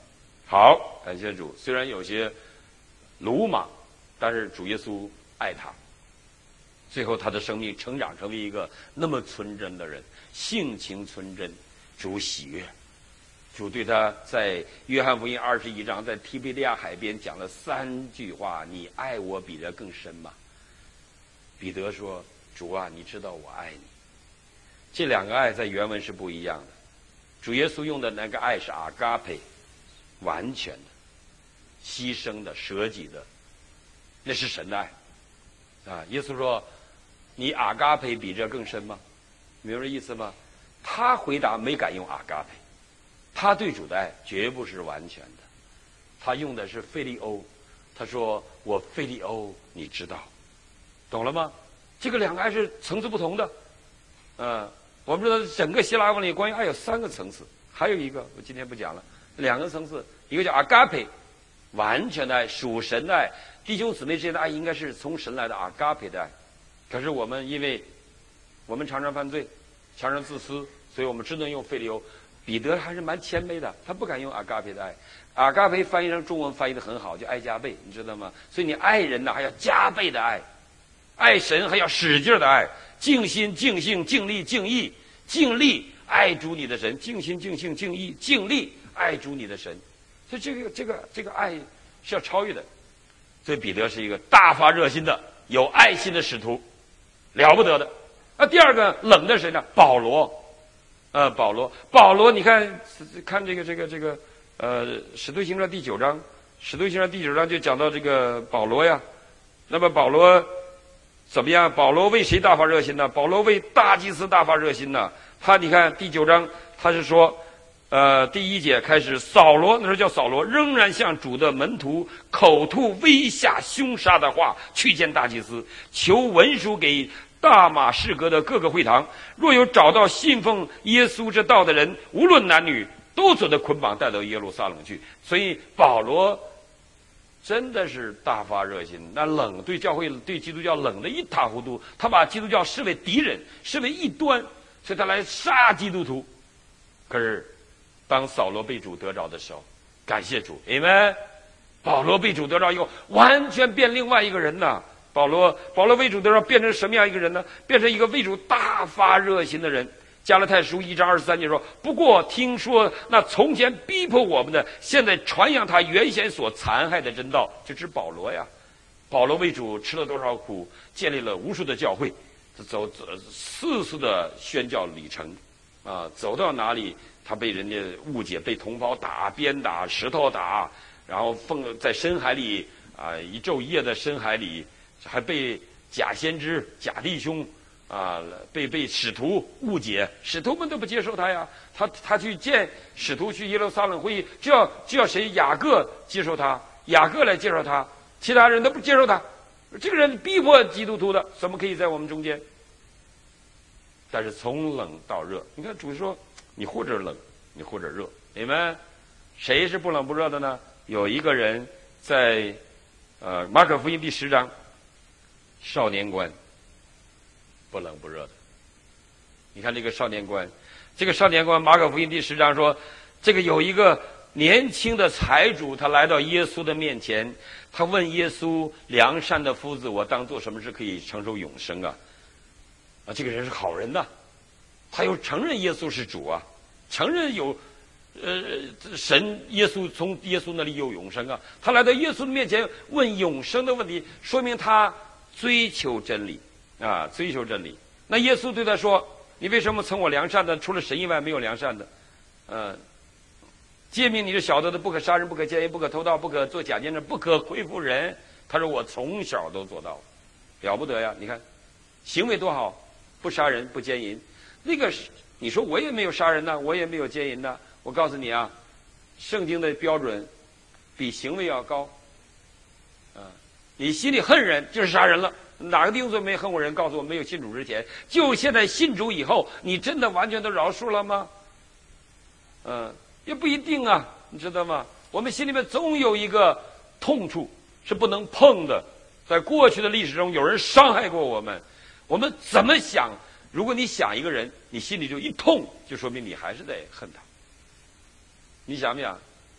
好，感谢主。虽然有些鲁莽，但是主耶稣爱他。最后他的生命成长成为一个那么纯真的人，性情纯真，主喜悦。主对他在约翰福音二十一章在提比利亚海边讲了三句话：你爱我比这更深吗？彼得说：主啊，你知道我爱你。这两个爱在原文是不一样的。主耶稣用的那个爱是阿嘎培，完全的、牺牲的、舍己的，那是神的爱啊。耶稣说：你阿嘎培比这更深吗？明白这意思吗？他回答没敢用阿嘎培，他对主的爱绝不是完全的，他用的是费利欧。他说：我费利欧，你知道，懂了吗？这个两个爱是层次不同的。嗯，我们知道整个希腊文里关于爱有三个层次，还有一个我今天不讲了，两个层次，一个叫阿嘎培，完全的爱，属神的爱，弟兄姊妹之间的爱应该是从神来的阿嘎培的爱。可是我们因为我们常常犯罪，常常自私，所以我们只能用费利欧。彼得还是蛮谦卑的，他不敢用阿嘎培的爱。阿嘎培翻译成中文翻译的很好，叫爱加倍，你知道吗？所以你爱人呢还要加倍的爱，爱神还要使劲的爱，尽心尽性尽力尽意尽力爱主你的神，尽心尽性尽意尽力爱主你的神。所以这个这个这个爱是要超越的。所以彼得是一个大发热心的有爱心的使徒，了不得的。那第二个冷的谁呢？保罗。呃，保罗，保罗，你看，看这个这个这个，呃，《使徒行传》第九章，《使徒行传》第九章就讲到这个保罗呀。那么保罗怎么样？保罗为谁大发热心呢？保罗为大祭司大发热心呢。他你看第九章，他是说，呃，第一节开始，扫罗那时候叫扫罗，仍然向主的门徒口吐威吓凶杀的话，去见大祭司，求文书给大马士革的各个会堂，若有找到信奉耶稣这道的人，无论男女，都准的捆绑带到耶路撒冷去。所以保罗真的是大发热心，那冷对教会对基督教冷得一塌糊涂，他把基督教视为敌人，视为异端，所以他来杀基督徒。可是当扫罗被主得着的时候，感谢主，阿们。保罗被主得着以后，完全变另外一个人呐。保罗，保罗为主得着变成什么样一个人呢？变成一个为主大发热心的人。加拉太书一章二十三节说：不过听说那从前逼迫我们的，现在传扬他原先所残害的真道，就指保罗呀。保罗为主吃了多少苦，建立了无数的教会，走走四次的宣教旅程啊，走到哪里他被人家误解，被同胞打、鞭打、石头打，然后奉在深海里啊一昼一夜的深海里，还被假先知、假弟兄啊，被被使徒误解，使徒们都不接受他呀。他他去见使徒，去耶路撒冷会议，就要就要谁？雅各接受他，雅各来介绍他，其他人都不接受他。这个人逼迫基督徒的，怎么可以在我们中间？但是从冷到热，你看主说，你或者冷，你或者热，你们谁是不冷不热的呢？有一个人在呃马可福音第十章，少年官。不冷不热的，你看这个少年官，这个少年官，马可福音第十章说，这个有一个年轻的财主，他来到耶稣的面前，他问耶稣：良善的夫子，我当做什么事可以承受永生啊？啊，这个人是好人呐、啊，他又承认耶稣是主啊，承认有呃神耶稣从耶稣那里有永生啊。他来到耶稣的面前问永生的问题，说明他追求真理。啊，追求真理。那耶稣对他说：“你为什么称我良善的？除了神以外，没有良善的。嗯、呃，诫命你是晓得的，不可杀人，不可奸淫，不可偷盗，不可做假见证，不可亏负人。”他说：“我从小都做到，了不得呀！你看，行为多好，不杀人，不奸淫。那个你说我也没有杀人呢，我也没有奸淫呢。我告诉你啊，圣经的标准比行为要高。啊，你心里恨人就是杀人了。”哪个弟兄姊妹没恨过人？告诉我，没有信主之前，就现在信主以后，你真的完全都饶恕了吗？嗯，也不一定啊，你知道吗？我们心里面总有一个痛处是不能碰的。在过去的历史中，有人伤害过我们，我们怎么想？如果你想一个人，你心里就一痛，就说明你还是在恨他。你想不想？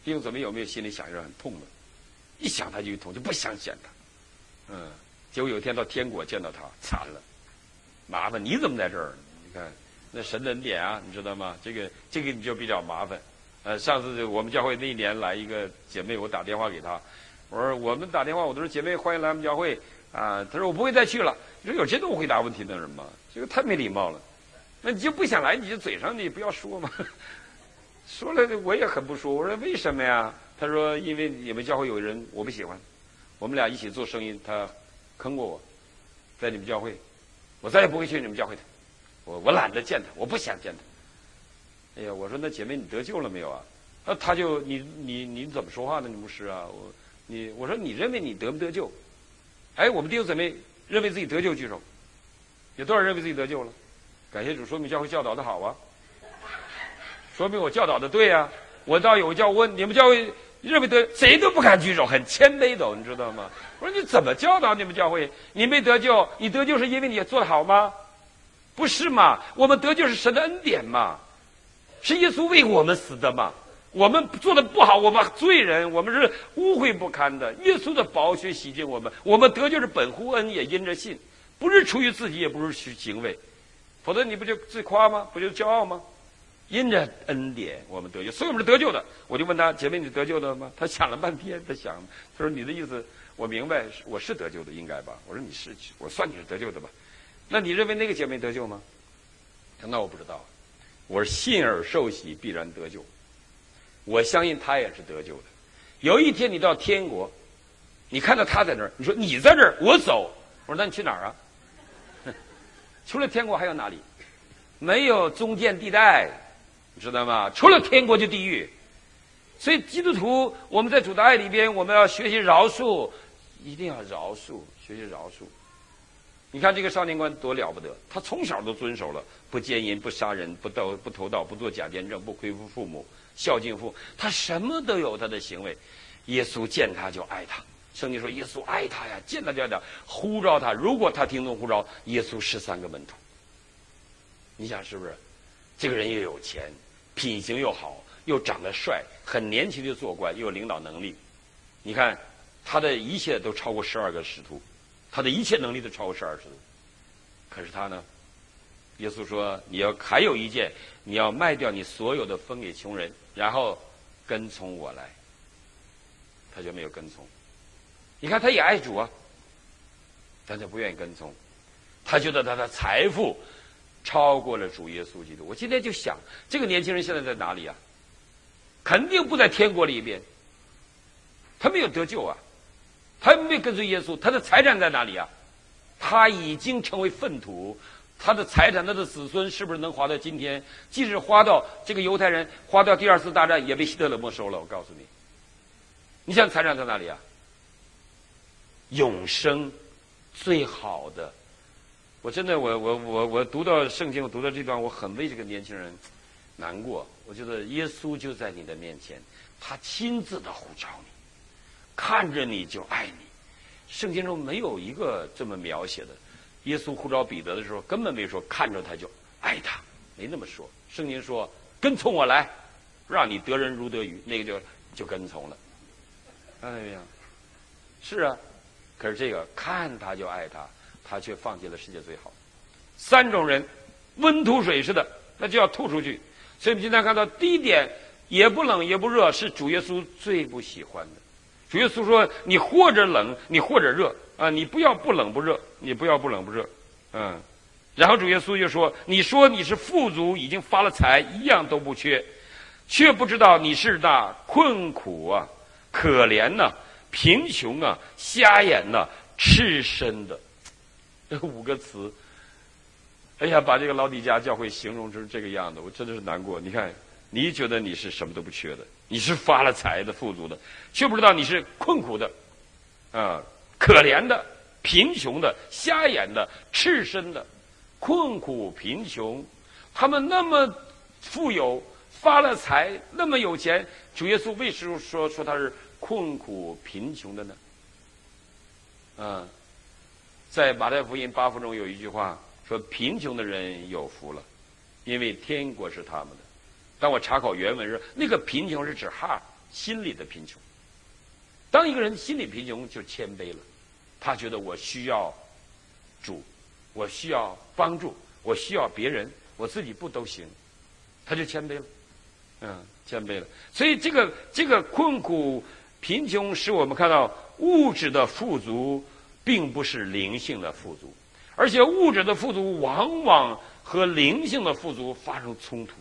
弟兄姊妹有没有心里想着很痛的？一想他就一痛，就不想见他。嗯，结果有一天到天国见到他，惨了，麻烦，你怎么在这儿？你看那神的恩典啊，你知道吗？这个这个你就比较麻烦。呃，上次我们教会那一年来一个姐妹，我打电话给她，我说我们打电话，我都说姐妹欢迎来我们教会啊。她说我不会再去了。你说有这种回答问题的人吗？这个太没礼貌了。那你就不想来，你就嘴上你不要说嘛。说了我也很不舒服。我说为什么呀？他说因为你们教会有人我不喜欢，我们俩一起做生意，他坑过我，在你们教会，我再也不会去你们教会的。我我懒得见他，我不想见他。哎呀，我说那姐妹你得救了没有啊？那他就你你你怎么说话呢？你牧师啊，我你我说你认为你得不得救？哎，我们弟兄姊妹认为自己得救举手，有多少人认为自己得救了？感谢主，说明教会教导的好啊，说明我教导的对啊。我倒有教问你们教会认为得，谁都不敢举手，很谦卑的，你知道吗？我说你怎么教导你们教会？你没得救，你得救是因为你做得好吗？不是嘛？我们得救是神的恩典嘛，是耶稣为我们死的嘛。我们做的不好，我们罪人，我们是污秽不堪的。耶稣的宝血洗净我们，我们得救是本乎恩，也因着信，不是出于自己，也不是去行为，否则你不就自夸吗？不就骄傲吗？因着恩典，我们得救，所以我们是得救的。我就问他，姐妹，你得救的吗？他想了半天，他想，他说你的意思，我明白，我是得救的，应该吧？我说你是，我算你是得救的吧？那你认为那个姐妹得救吗？那我不知道。我是信而受洗，必然得救。我相信他也是得救的。有一天你到天国，你看到他在那儿，你说你在这儿，我走。我说那你去哪儿啊？除了天国还有哪里？没有中间地带，你知道吗？除了天国就地狱。所以基督徒，我们在主的爱里边，我们要学习饶恕，一定要饶恕，学习饶恕。你看这个少年官多了不得，他从小都遵守了不奸淫、不杀人、不盗、不偷盗、不做假见证、不亏负父母、孝敬父，他什么都有他的行为。耶稣见他就爱他，圣经说耶稣爱他呀，见他就爱他，呼召他。如果他听从呼召，耶稣十三个门徒。你想是不是？这个人又有钱，品行又好，又长得帅，很年轻就做官，又有领导能力。你看他的一切都超过十二个使徒，他的一切能力都超过十二使徒。可是他呢？耶稣说：“你要还有一件，你要卖掉你所有的，分给穷人，然后跟从我来。”他就没有跟从。你看他也爱主啊，但他不愿意跟从。他觉得他的财富超过了主耶稣基督。我今天就想，这个年轻人现在在哪里啊？肯定不在天国里边。他没有得救啊，他没有跟随耶稣，他的财产在哪里啊？他已经成为粪土。他的财产，他的子孙是不是能花到今天？即使花到这个犹太人花到第二次大战，也被希特勒没收了。我告诉你，你想财产在哪里啊？永生最好的。我真的，我我我我读到圣经，我读到这段，我很为这个年轻人难过。我觉得耶稣就在你的面前，他亲自的呼召你，看着你就爱你。圣经中没有一个这么描写的。耶稣呼召彼得的时候，根本没说看着他就爱他，没那么说。圣经说跟从我来，让你得人如得鱼，那个就就跟从了。看到没有？是啊，可是这个看他就爱他，他却放弃了世界最好。三种人，温吐水似的，那就要吐出去。所以我们今天看到第一点，也不冷也不热，是主耶稣最不喜欢的。主耶稣说：“你或者冷，你或者热啊，你不要不冷不热，你不要不冷不热。”嗯，然后主耶稣就说：“你说你是富足，已经发了财，一样都不缺，却不知道你是那困苦啊、可怜呐、啊、贫穷啊、瞎眼呐、啊、赤身的。”这五个词，哎呀，把这个老底嘉教会形容成这个样子，我真的是难过。你看，你觉得你是什么都不缺的，你是发了财的、富足的，却不知道你是困苦的，啊、呃，可怜的、贫穷的、瞎眼的、赤身的。困苦、贫穷，他们那么富有，发了财，那么有钱，主耶稣为什么说说他是困苦、贫穷的呢？啊、呃，在马太福音八福中有一句话说：“贫穷的人有福了，因为天国是他们的。”当我查考原文时，那个贫穷是指 hard 心理的贫穷。当一个人心理贫穷，就谦卑了，他觉得我需要主，我需要帮助，我需要别人，我自己不都行，他就谦卑了，嗯，谦卑了。所以这个这个困苦贫穷使我们看到物质的富足并不是灵性的富足，而且物质的富足往往和灵性的富足发生冲突。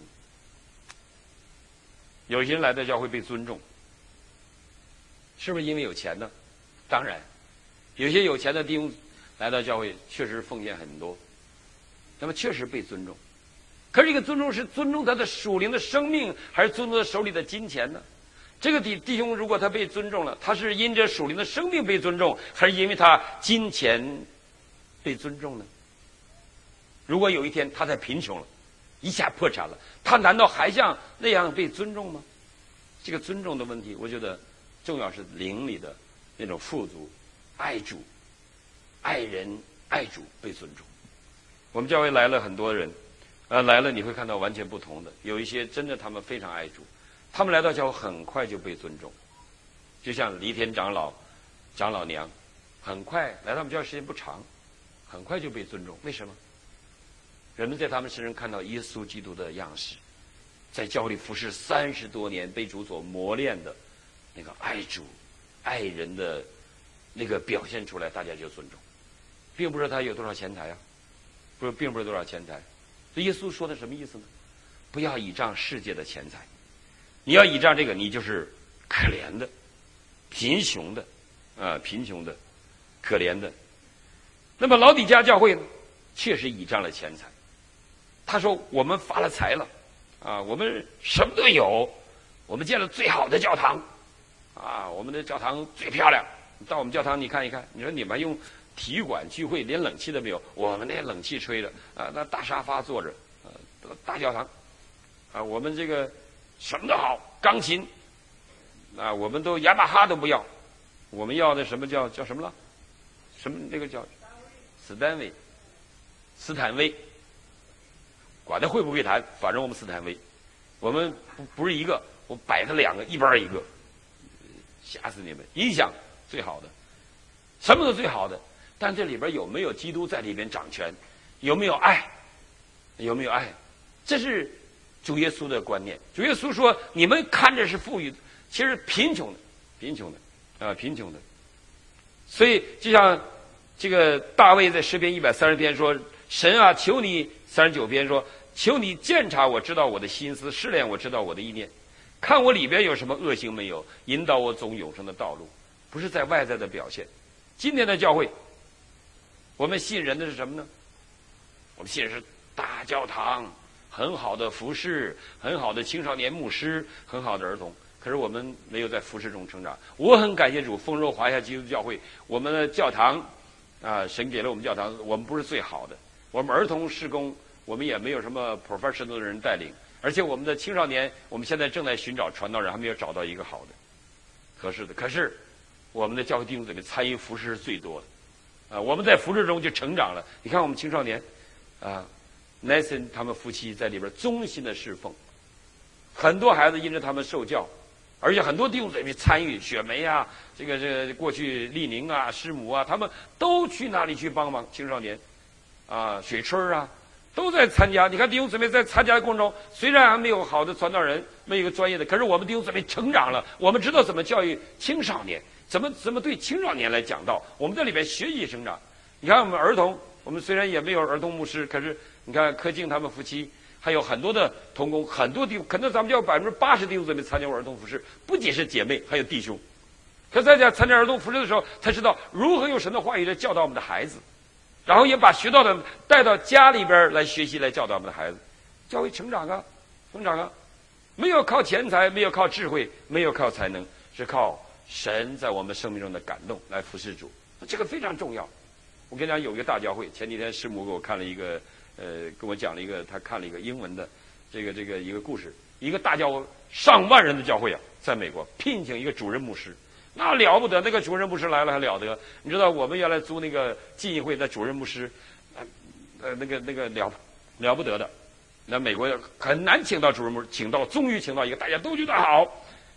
有些人来到教会被尊重，是不是因为有钱呢？当然，有些有钱的弟兄来到教会确实奉献很多，那么确实被尊重。可是这个尊重是尊重他的属灵的生命，还是尊重他手里的金钱呢？这个弟弟兄如果他被尊重了，他是因着属灵的生命被尊重，还是因为他金钱被尊重呢？如果有一天他太贫穷了，一下破产了，他难道还像那样被尊重吗？这个尊重的问题，我觉得重要是灵里的那种富足，爱主、爱人、爱主被尊重。我们教会来了很多人，呃，来了你会看到完全不同的。有一些真的他们非常爱主，他们来到教会很快就被尊重，就像黎天长老、长老娘，很快来到我们教会时间不长，很快就被尊重。为什么？人们在他们身上看到耶稣基督的样式，在教会里服侍三十多年，被主所磨练的那个爱主、爱人的那个表现出来，大家就尊重，并不是他有多少钱财啊，不是，并不是多少钱财。所以耶稣说的什么意思呢？不要倚仗世界的钱财，你要倚仗这个，你就是可怜的、贫穷的，啊、呃，贫穷的、可怜的。那么老底嘉教会呢，确实倚仗了钱财。他说：“我们发了财了，啊，我们什么都有，我们建了最好的教堂，啊，我们的教堂最漂亮。你到我们教堂你看一看，你说你们用体育馆聚会连冷气都没有，我们那冷气吹着，啊，那大沙发坐着，啊，大教堂，啊，我们这个什么都好，钢琴，啊，我们都雅马哈都不要，我们要的什么叫叫什么了？什么那个叫斯坦威，斯坦威。”管他会不会弹，反正我们斯坦威，我们不不是一个，我摆他两个，一边一个，吓死你们！音响最好的，什么都最好的，但这里边有没有基督在里边掌权？有没有爱？有没有爱？这是主耶稣的观念。主耶稣说：“你们看着是富裕的，其实贫穷的，贫穷的啊、呃，贫穷的。”所以就像这个大卫在诗篇一百三十篇说：“神啊，求你。”三十九篇说：“求你鉴察我，知道我的心思，试炼我，知道我的意念，看我里边有什么恶行没有，引导我走永生的道路。”不是在外在的表现。今天的教会，我们信人的是什么呢？我们信的是大教堂，很好的服侍，很好的青少年牧师，很好的儿童。可是我们没有在服侍中成长。我很感谢主，丰州华夏基督教会，我们的教堂啊，神给了我们教堂，我们不是最好的，我们儿童事工。我们也没有什么 professional 的人带领，而且我们的青少年，我们现在正在寻找传道人，还没有找到一个好的、合适的。可是，我们的教会弟兄姊妹参与服侍是最多的，啊，我们在服侍中就成长了。你看我们青少年，啊 ，Nathan 他们夫妻在里边忠心的侍奉，很多孩子因着他们受教，而且很多弟兄姊妹参与，雪梅啊，这个这个、过去丽宁啊、师母啊，他们都去那里去帮忙青少年，啊，水春啊。都在参加，你看弟兄姊妹在参加的过程中，虽然还没有好的传道人，没有一个专业的，可是我们弟兄姊妹成长了，我们知道怎么教育青少年，怎么怎么对青少年来讲道，我们在里边学习成长。你看我们儿童，我们虽然也没有儿童牧师，可是你看柯静他们夫妻，还有很多的同工，很多弟兄，可能咱们就有百分之八十弟兄姊妹参加过儿童服侍，不仅是姐妹，还有弟兄。可在家参加儿童服侍的时候，他知道如何用神的话语来教导我们的孩子。然后也把学到的带到家里边来学习，来教导我们的孩子，教会成长啊，成长啊，没有靠钱财，没有靠智慧，没有靠才能，是靠神在我们生命中的感动来服侍主，这个非常重要。我跟你讲，有一个大教会，前几天师母给我看了一个，呃，跟我讲了一个，他看了一个英文的，这个这个一个故事，一个大教会上万人的教会啊，在美国聘请一个主任牧师。那了不得，那个主任牧师来了还了得？你知道我们原来租那个浸义会的主任牧师，呃，那个那个了了不得的，那美国很难请到主任牧师，请到终于请到一个大家都觉得好，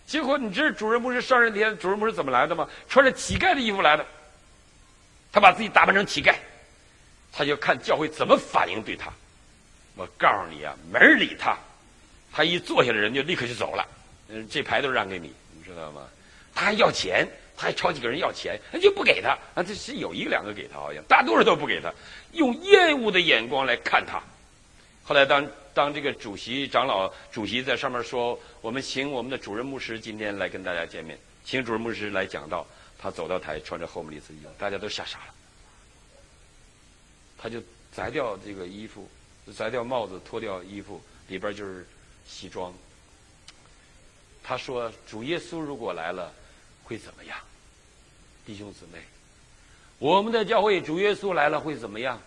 结果你知道主任牧师上任天，主任牧师怎么来的吗？穿着乞丐的衣服来的。他把自己打扮成乞丐，他就看教会怎么反应对他。我告诉你啊，没人理他。他一坐下来，人就立刻就走了。嗯，这牌都让给你，你知道吗？他还要钱，他还朝几个人要钱，人就不给他。啊，这是有一个两个给他，好像大多数都不给他，用厌恶的眼光来看他。后来当当这个主席长老主席在上面说，我们请我们的主任牧师今天来跟大家见面，请主任牧师来讲道。他走到台，穿着厚姆里斯衣服，大家都吓傻了。他就摘掉这个衣服，摘掉帽子，脱掉衣服，里边就是西装。他说：“主耶稣如果来了，会怎么样？”弟兄姊妹，我们的教会主耶稣来了会怎么样？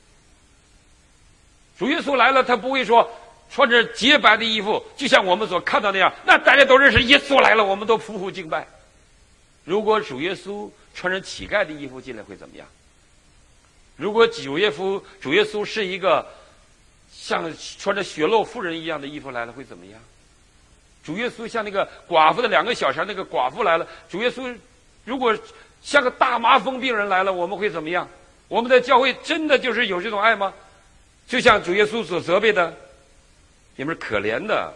主耶稣来了，他不会说穿着洁白的衣服，就像我们所看到那样，那大家都认识耶稣来了，我们都匍匐敬拜。如果主耶稣穿着乞丐的衣服进来会怎么样？如果主耶稣主耶稣是一个像穿着血漏妇人一样的衣服来了会怎么样？主耶稣像那个寡妇的两个小孩那个寡妇来了，主耶稣如果像个大麻风病人来了，我们会怎么样？我们的教会真的就是有这种爱吗？就像主耶稣所责备的，你们可怜的、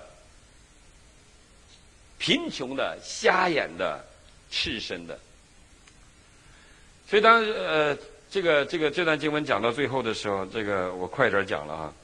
贫穷的、瞎眼的、赤身的。所以当呃这个这个这段经文讲到最后的时候，这个我快点讲了哈，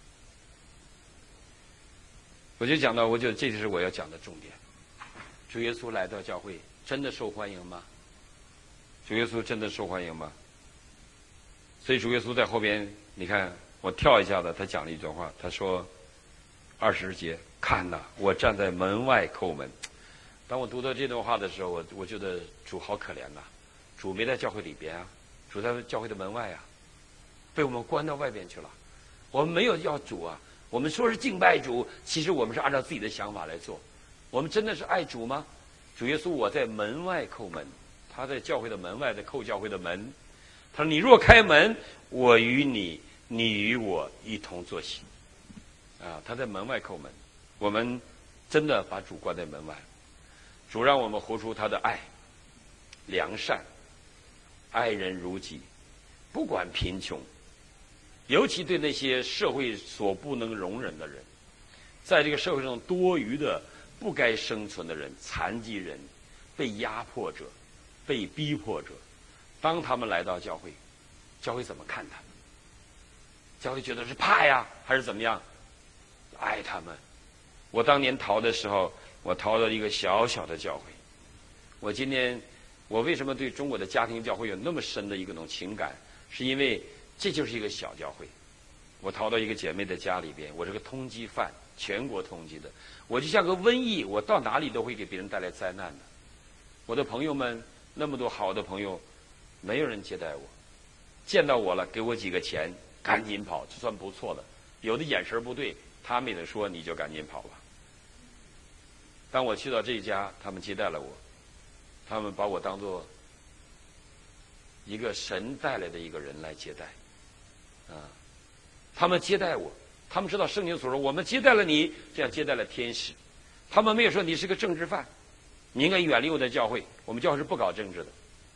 我就讲到，我觉得这就是我要讲的重点。主耶稣来到教会，真的受欢迎吗？主耶稣真的受欢迎吗？所以主耶稣在后边，你看我跳一下子，他讲了一段话，他说二十节，看呐，我站在门外叩门。当我读到这段话的时候，我我觉得主好可怜呐，主没在教会里边啊，主在教会的门外啊，被我们关到外边去了。我们没有要主啊，我们说是敬拜主，其实我们是按照自己的想法来做。我们真的是爱主吗？主耶稣我在门外叩门，他在教会的门外在叩教会的门。他说：“你若开门，我与你，你与我一同坐席。”啊，他在门外叩门。我们真的把主关在门外。主让我们活出他的爱、良善，爱人如己，不管贫穷，尤其对那些社会所不能容忍的人，在这个社会上多余的、不该生存的人、残疾人、被压迫者、被逼迫者，当他们来到教会，教会怎么看他们？教会觉得是怕呀，还是怎么样？爱他们。我当年逃的时候，我逃到一个小小的教会。我今天，我为什么对中国的家庭教会有那么深的一个种情感？是因为这就是一个小教会。我逃到一个姐妹的家里边，我是个通缉犯，全国通缉的。我就像个瘟疫，我到哪里都会给别人带来灾难的。我的朋友们，那么多好的朋友，没有人接待我。见到我了，给我几个钱，赶紧跑，这算不错的。有的眼神不对，他们也得说你就赶紧跑吧。当我去到这一家，他们接待了我，他们把我当作一个神带来的一个人来接待，啊，他们接待我，他们知道圣经所说，我们接待了你，这样接待了天使。他们没有说你是个政治犯，你应该远离我的教会，我们教会是不搞政治的。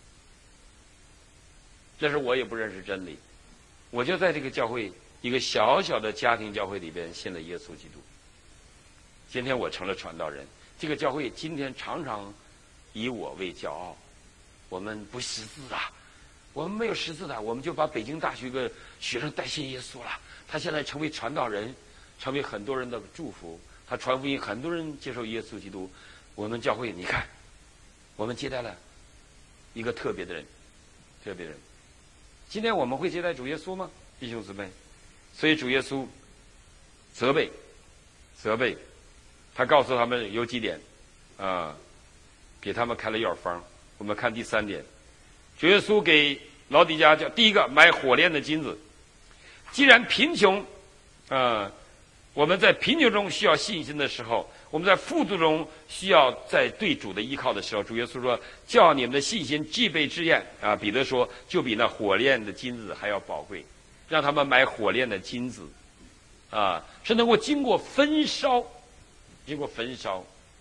但是我也不认识真理，我就在这个教会一个小小的家庭教会里边信了耶稣基督。今天我成了传道人，这个教会今天常常以我为骄傲。我们不识字啊，我们没有识字的，我们就把北京大学一个学生带信耶稣了。他现在成为传道人，成为很多人的祝福。他传福音，很多人接受耶稣基督。我们教会，你看，我们接待了一个特别的人，特别的人。今天我们会接待主耶稣吗，弟兄姊妹？所以主耶稣责备，责备，他告诉他们有几点，啊，给他们开了药方。我们看第三点，主耶稣给老底嘉叫第一个买火炼的金子。既然贫穷，啊，我们在贫穷中需要信心的时候，我们在富足中需要在对主的依靠的时候，主耶稣说：“叫你们的信心具备之验。”啊，彼得说：“就比那火炼的金子还要宝贵。”让他们买火炼的金子，啊，是能够经过焚烧，经过焚烧，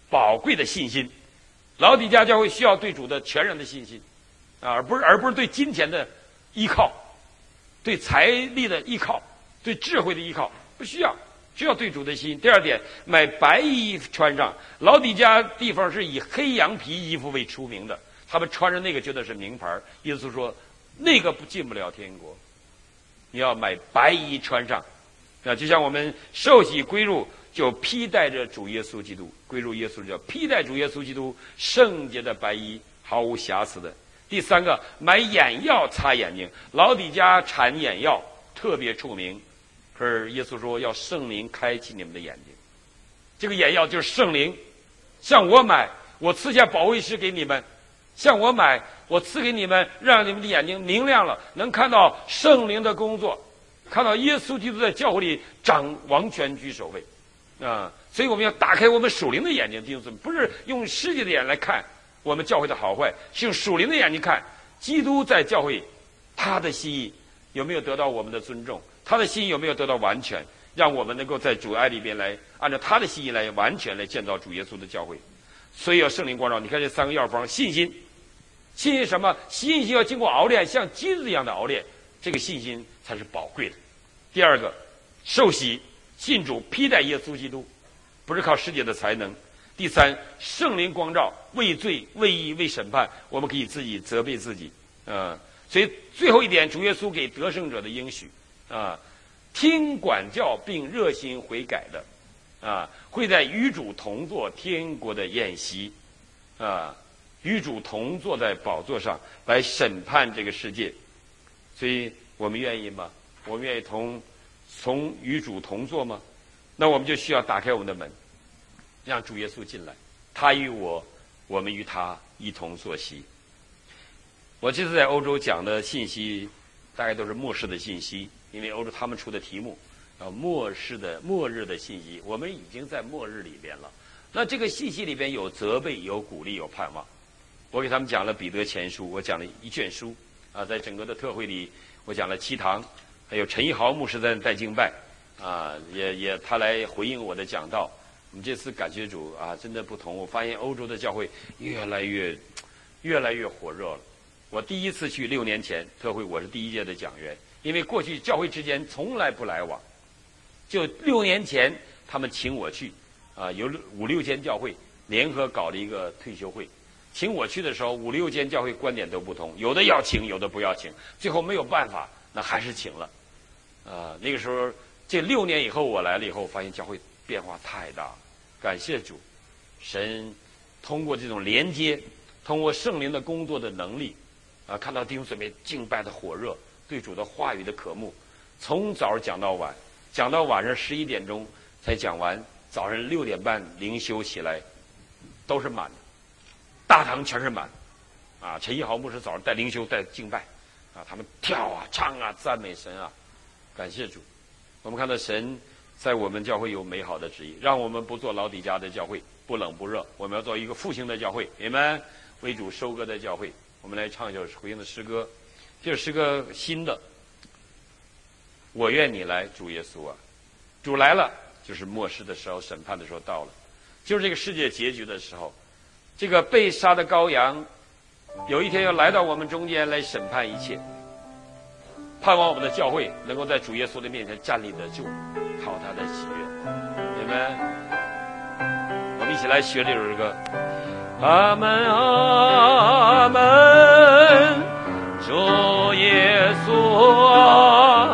宝贵的信心。老底嘉教会需要对主的全然的信心啊，而不是而不是对金钱的依靠，对财力的依靠，对智慧的依靠，不需要，需要对主的心。第二点，买白衣穿上。老底嘉地方是以黑羊皮衣服为出名的，他们穿着那个觉得是名牌。耶稣说，那个不进不了天国，你要买白衣穿上啊，就像我们受洗归入，就披戴着主耶稣基督，归入耶稣叫披戴主耶稣基督圣洁的白衣，毫无瑕疵的。第三个，买眼药擦眼睛。老底嘉产眼药特别出名，可是耶稣说要圣灵开启你们的眼睛，这个眼药就是圣灵。向我买，我赐下保惠师给你们，向我买，我赐给你们，让你们的眼睛明亮了，能看到圣灵的工作，看到耶稣基督在教会里掌王权居首位啊！所以我们要打开我们属灵的眼睛，弟兄姊妹，不是用世界的眼来看我们教会的好坏，是用属灵的眼睛看基督在教会他的心意有没有得到我们的尊重，他的心意有没有得到完全，让我们能够在主爱里边来按照他的心意来完全来建造主耶稣的教会。所以要圣灵光照。你看这三个药方，信心，信心什么？信心要经过熬炼，像金子一样的熬炼，这个信心才是宝贵的。第二个，受洗信主，披戴耶稣基督，不是靠世界的才能。第三，圣灵光照，为罪为义为审判，我们可以自己责备自己啊、呃。所以最后一点，主耶稣给得胜者的应许啊、呃，听管教并热心悔改的啊、呃，会在与主同坐天国的宴席啊、呃，与主同坐在宝座上来审判这个世界。所以我们愿意吗？我们愿意同从与主同坐吗？那我们就需要打开我们的门，让主耶稣进来，他与我，我们与他一同坐席。我这次在欧洲讲的信息大概都是末世的信息，因为欧洲他们出的题目啊，末世的末日的信息，我们已经在末日里边了。那这个信息里边有责备，有鼓励，有盼望。我给他们讲了彼得前书，我讲了一卷书啊，在整个的特会里，我讲了七堂，还有陈一豪牧师在带敬拜啊，也也他来回应我的讲道。我们这次感谢主啊，真的不同。我发现欧洲的教会越来越越来越火热了。我第一次去六年前特会，我是第一届的讲员，因为过去教会之间从来不来往，就六年前他们请我去啊，有五六间教会联合搞了一个退休会，请我去的时候，五六间教会观点都不同，有的要请，有的不要请，最后没有办法，那还是请了。啊，那个时候这六年以后我来了以后，发现教会变化太大，感谢主，神通过这种连接，通过圣灵的工作的能力，啊，看到弟兄姊妹敬拜的火热，对主的话语的渴慕，从早讲到晚，讲到晚上十一点钟才讲完，早上六点半灵修起来，都是满的，大堂全是满，啊，陈一豪牧师早上带灵修带敬拜，啊，他们跳啊唱啊赞美神啊，感谢主，我们看到神在我们教会有美好的旨意，让我们不做老底嘉的教会，不冷不热，我们要做一个复兴的教会，你们为主收割的教会。我们来唱一首回应的诗歌，这是诗歌新的。我愿你来，主耶稣啊，主来了，就是末世的时候，审判的时候到了，就是这个世界结局的时候，这个被杀的羔羊，有一天要来到我们中间来审判一切。盼望我们的教会能够在主耶稣的面前站立得住，讨他的喜悦。你们，我们一起来学这首歌。阿门阿门，主耶稣啊，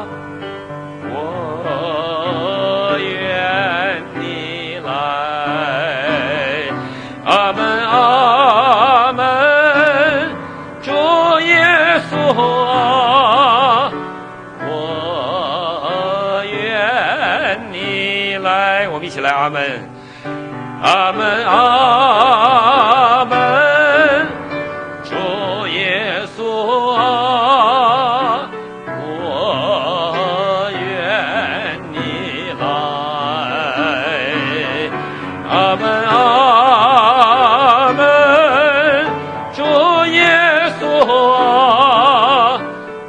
我愿你来。阿门阿门，主耶稣啊，我愿你来。我们一起来，阿门阿门阿门，主耶稣啊，我愿你来。阿门阿门，主耶稣啊，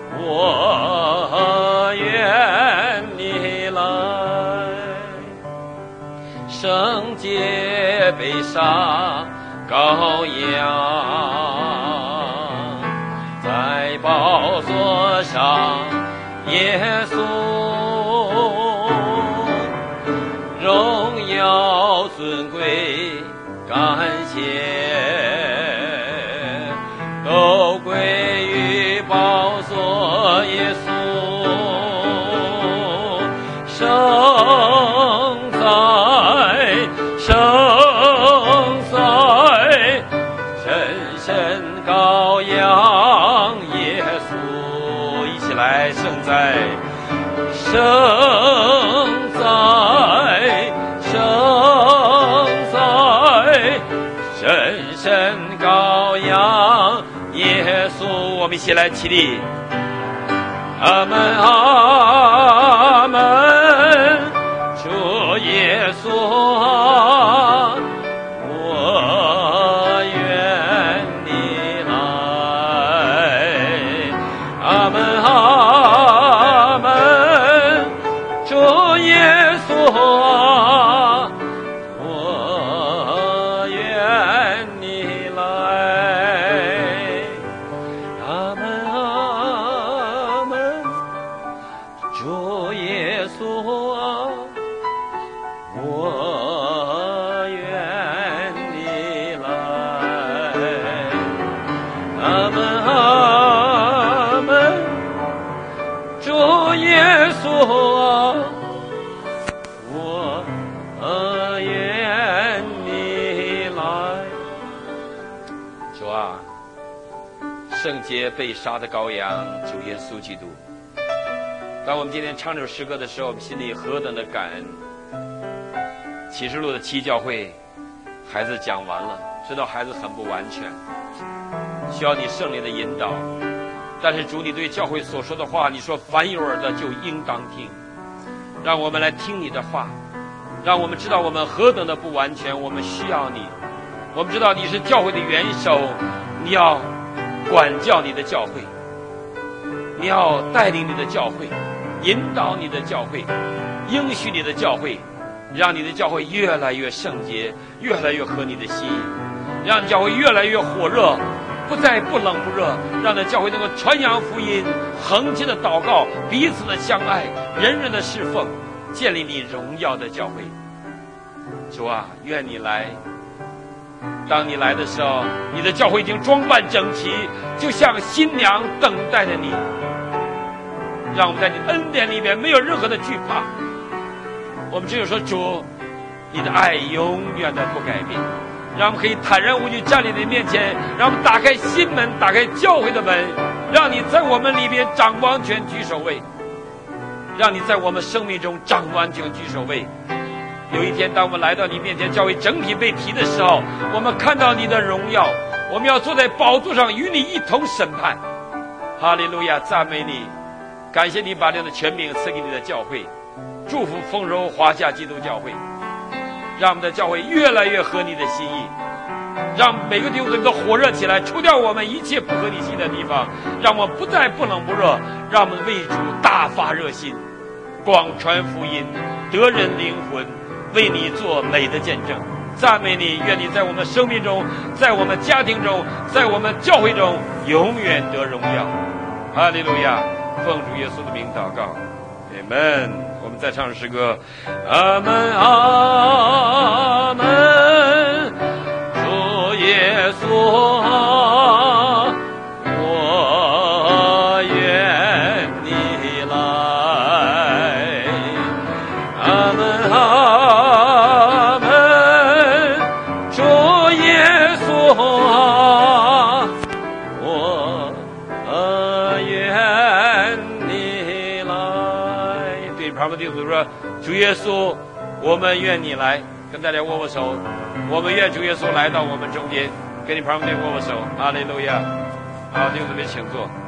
我愿你来。圣洁洁被杀羔羊，在宝座上耶稣荣耀尊贵感谢都归于宝座耶稣，圣哉圣哉，神圣羔羊耶稣，一起来，圣哉圣哉圣哉，神圣羔羊耶稣，我们一起来起立，阿门阿门，主耶稣啊，我愿你来，阿门阿门，主耶稣啊，我愿你来，阿门阿门，主耶稣啊，我愿你来，阿门阿门，主耶稣啊，我愿你来。主啊，圣洁被杀的羔羊，主耶稣基督。当我们今天唱这首诗歌的时候，我们心里何等的感恩！启示录的七教会，孩子讲完了，知道孩子很不完全，需要你圣灵的引导。但是主，你对教会所说的话，你说凡有耳的就应当听，让我们来听你的话，让我们知道我们何等的不完全，我们需要你。我们知道你是教会的元首，你要管教你的教会，你要带领你的教会，引导你的教会，应许你的教会，让你的教会越来越圣洁，越来越合你的心意，让教会越来越火热，不再不冷不热，让这教会能够传扬福音，恒切的祷告，彼此的相爱，人人的侍奉，建立你荣耀的教会。主啊，愿你来。当你来的时候，你的教会已经装扮整齐，就像新娘等待着你。让我们在你的恩典里面没有任何的惧怕，我们只有说，主，你的爱永远的不改变，让我们可以坦然无惧站立你的面前，让我们打开心门，打开教会的门，让你在我们里边掌王权居首位，让你在我们生命中掌王权居首位。有一天当我们来到你面前，教会整体被提的时候，我们看到你的荣耀，我们要坐在宝座上与你一同审判。哈利路亚，赞美你，感谢你把这样的权柄赐给你的教会，祝福丰柔华夏基督教会，让我们的教会越来越合你的心意，让每个弟兄姊妹都火热起来，除掉我们一切不合你心的地方，让我们不再不冷不热，让我们为主大发热心，广传福音，得人灵魂，为你做美的见证。赞美你，愿你在我们生命中，在我们家庭中，在我们教会中永远得荣耀。哈利路亚，奉主耶稣的名祷告，阿们。我们再唱诗歌，阿门阿门，主耶稣啊，我愿你来，阿门阿门，主耶稣啊，我愿你来。对旁边弟兄说，主耶稣，我们愿你来，跟大家握握手，我们愿主耶稣来到我们中间，跟你旁边握握手，哈利路亚。好，弟兄姊妹请坐。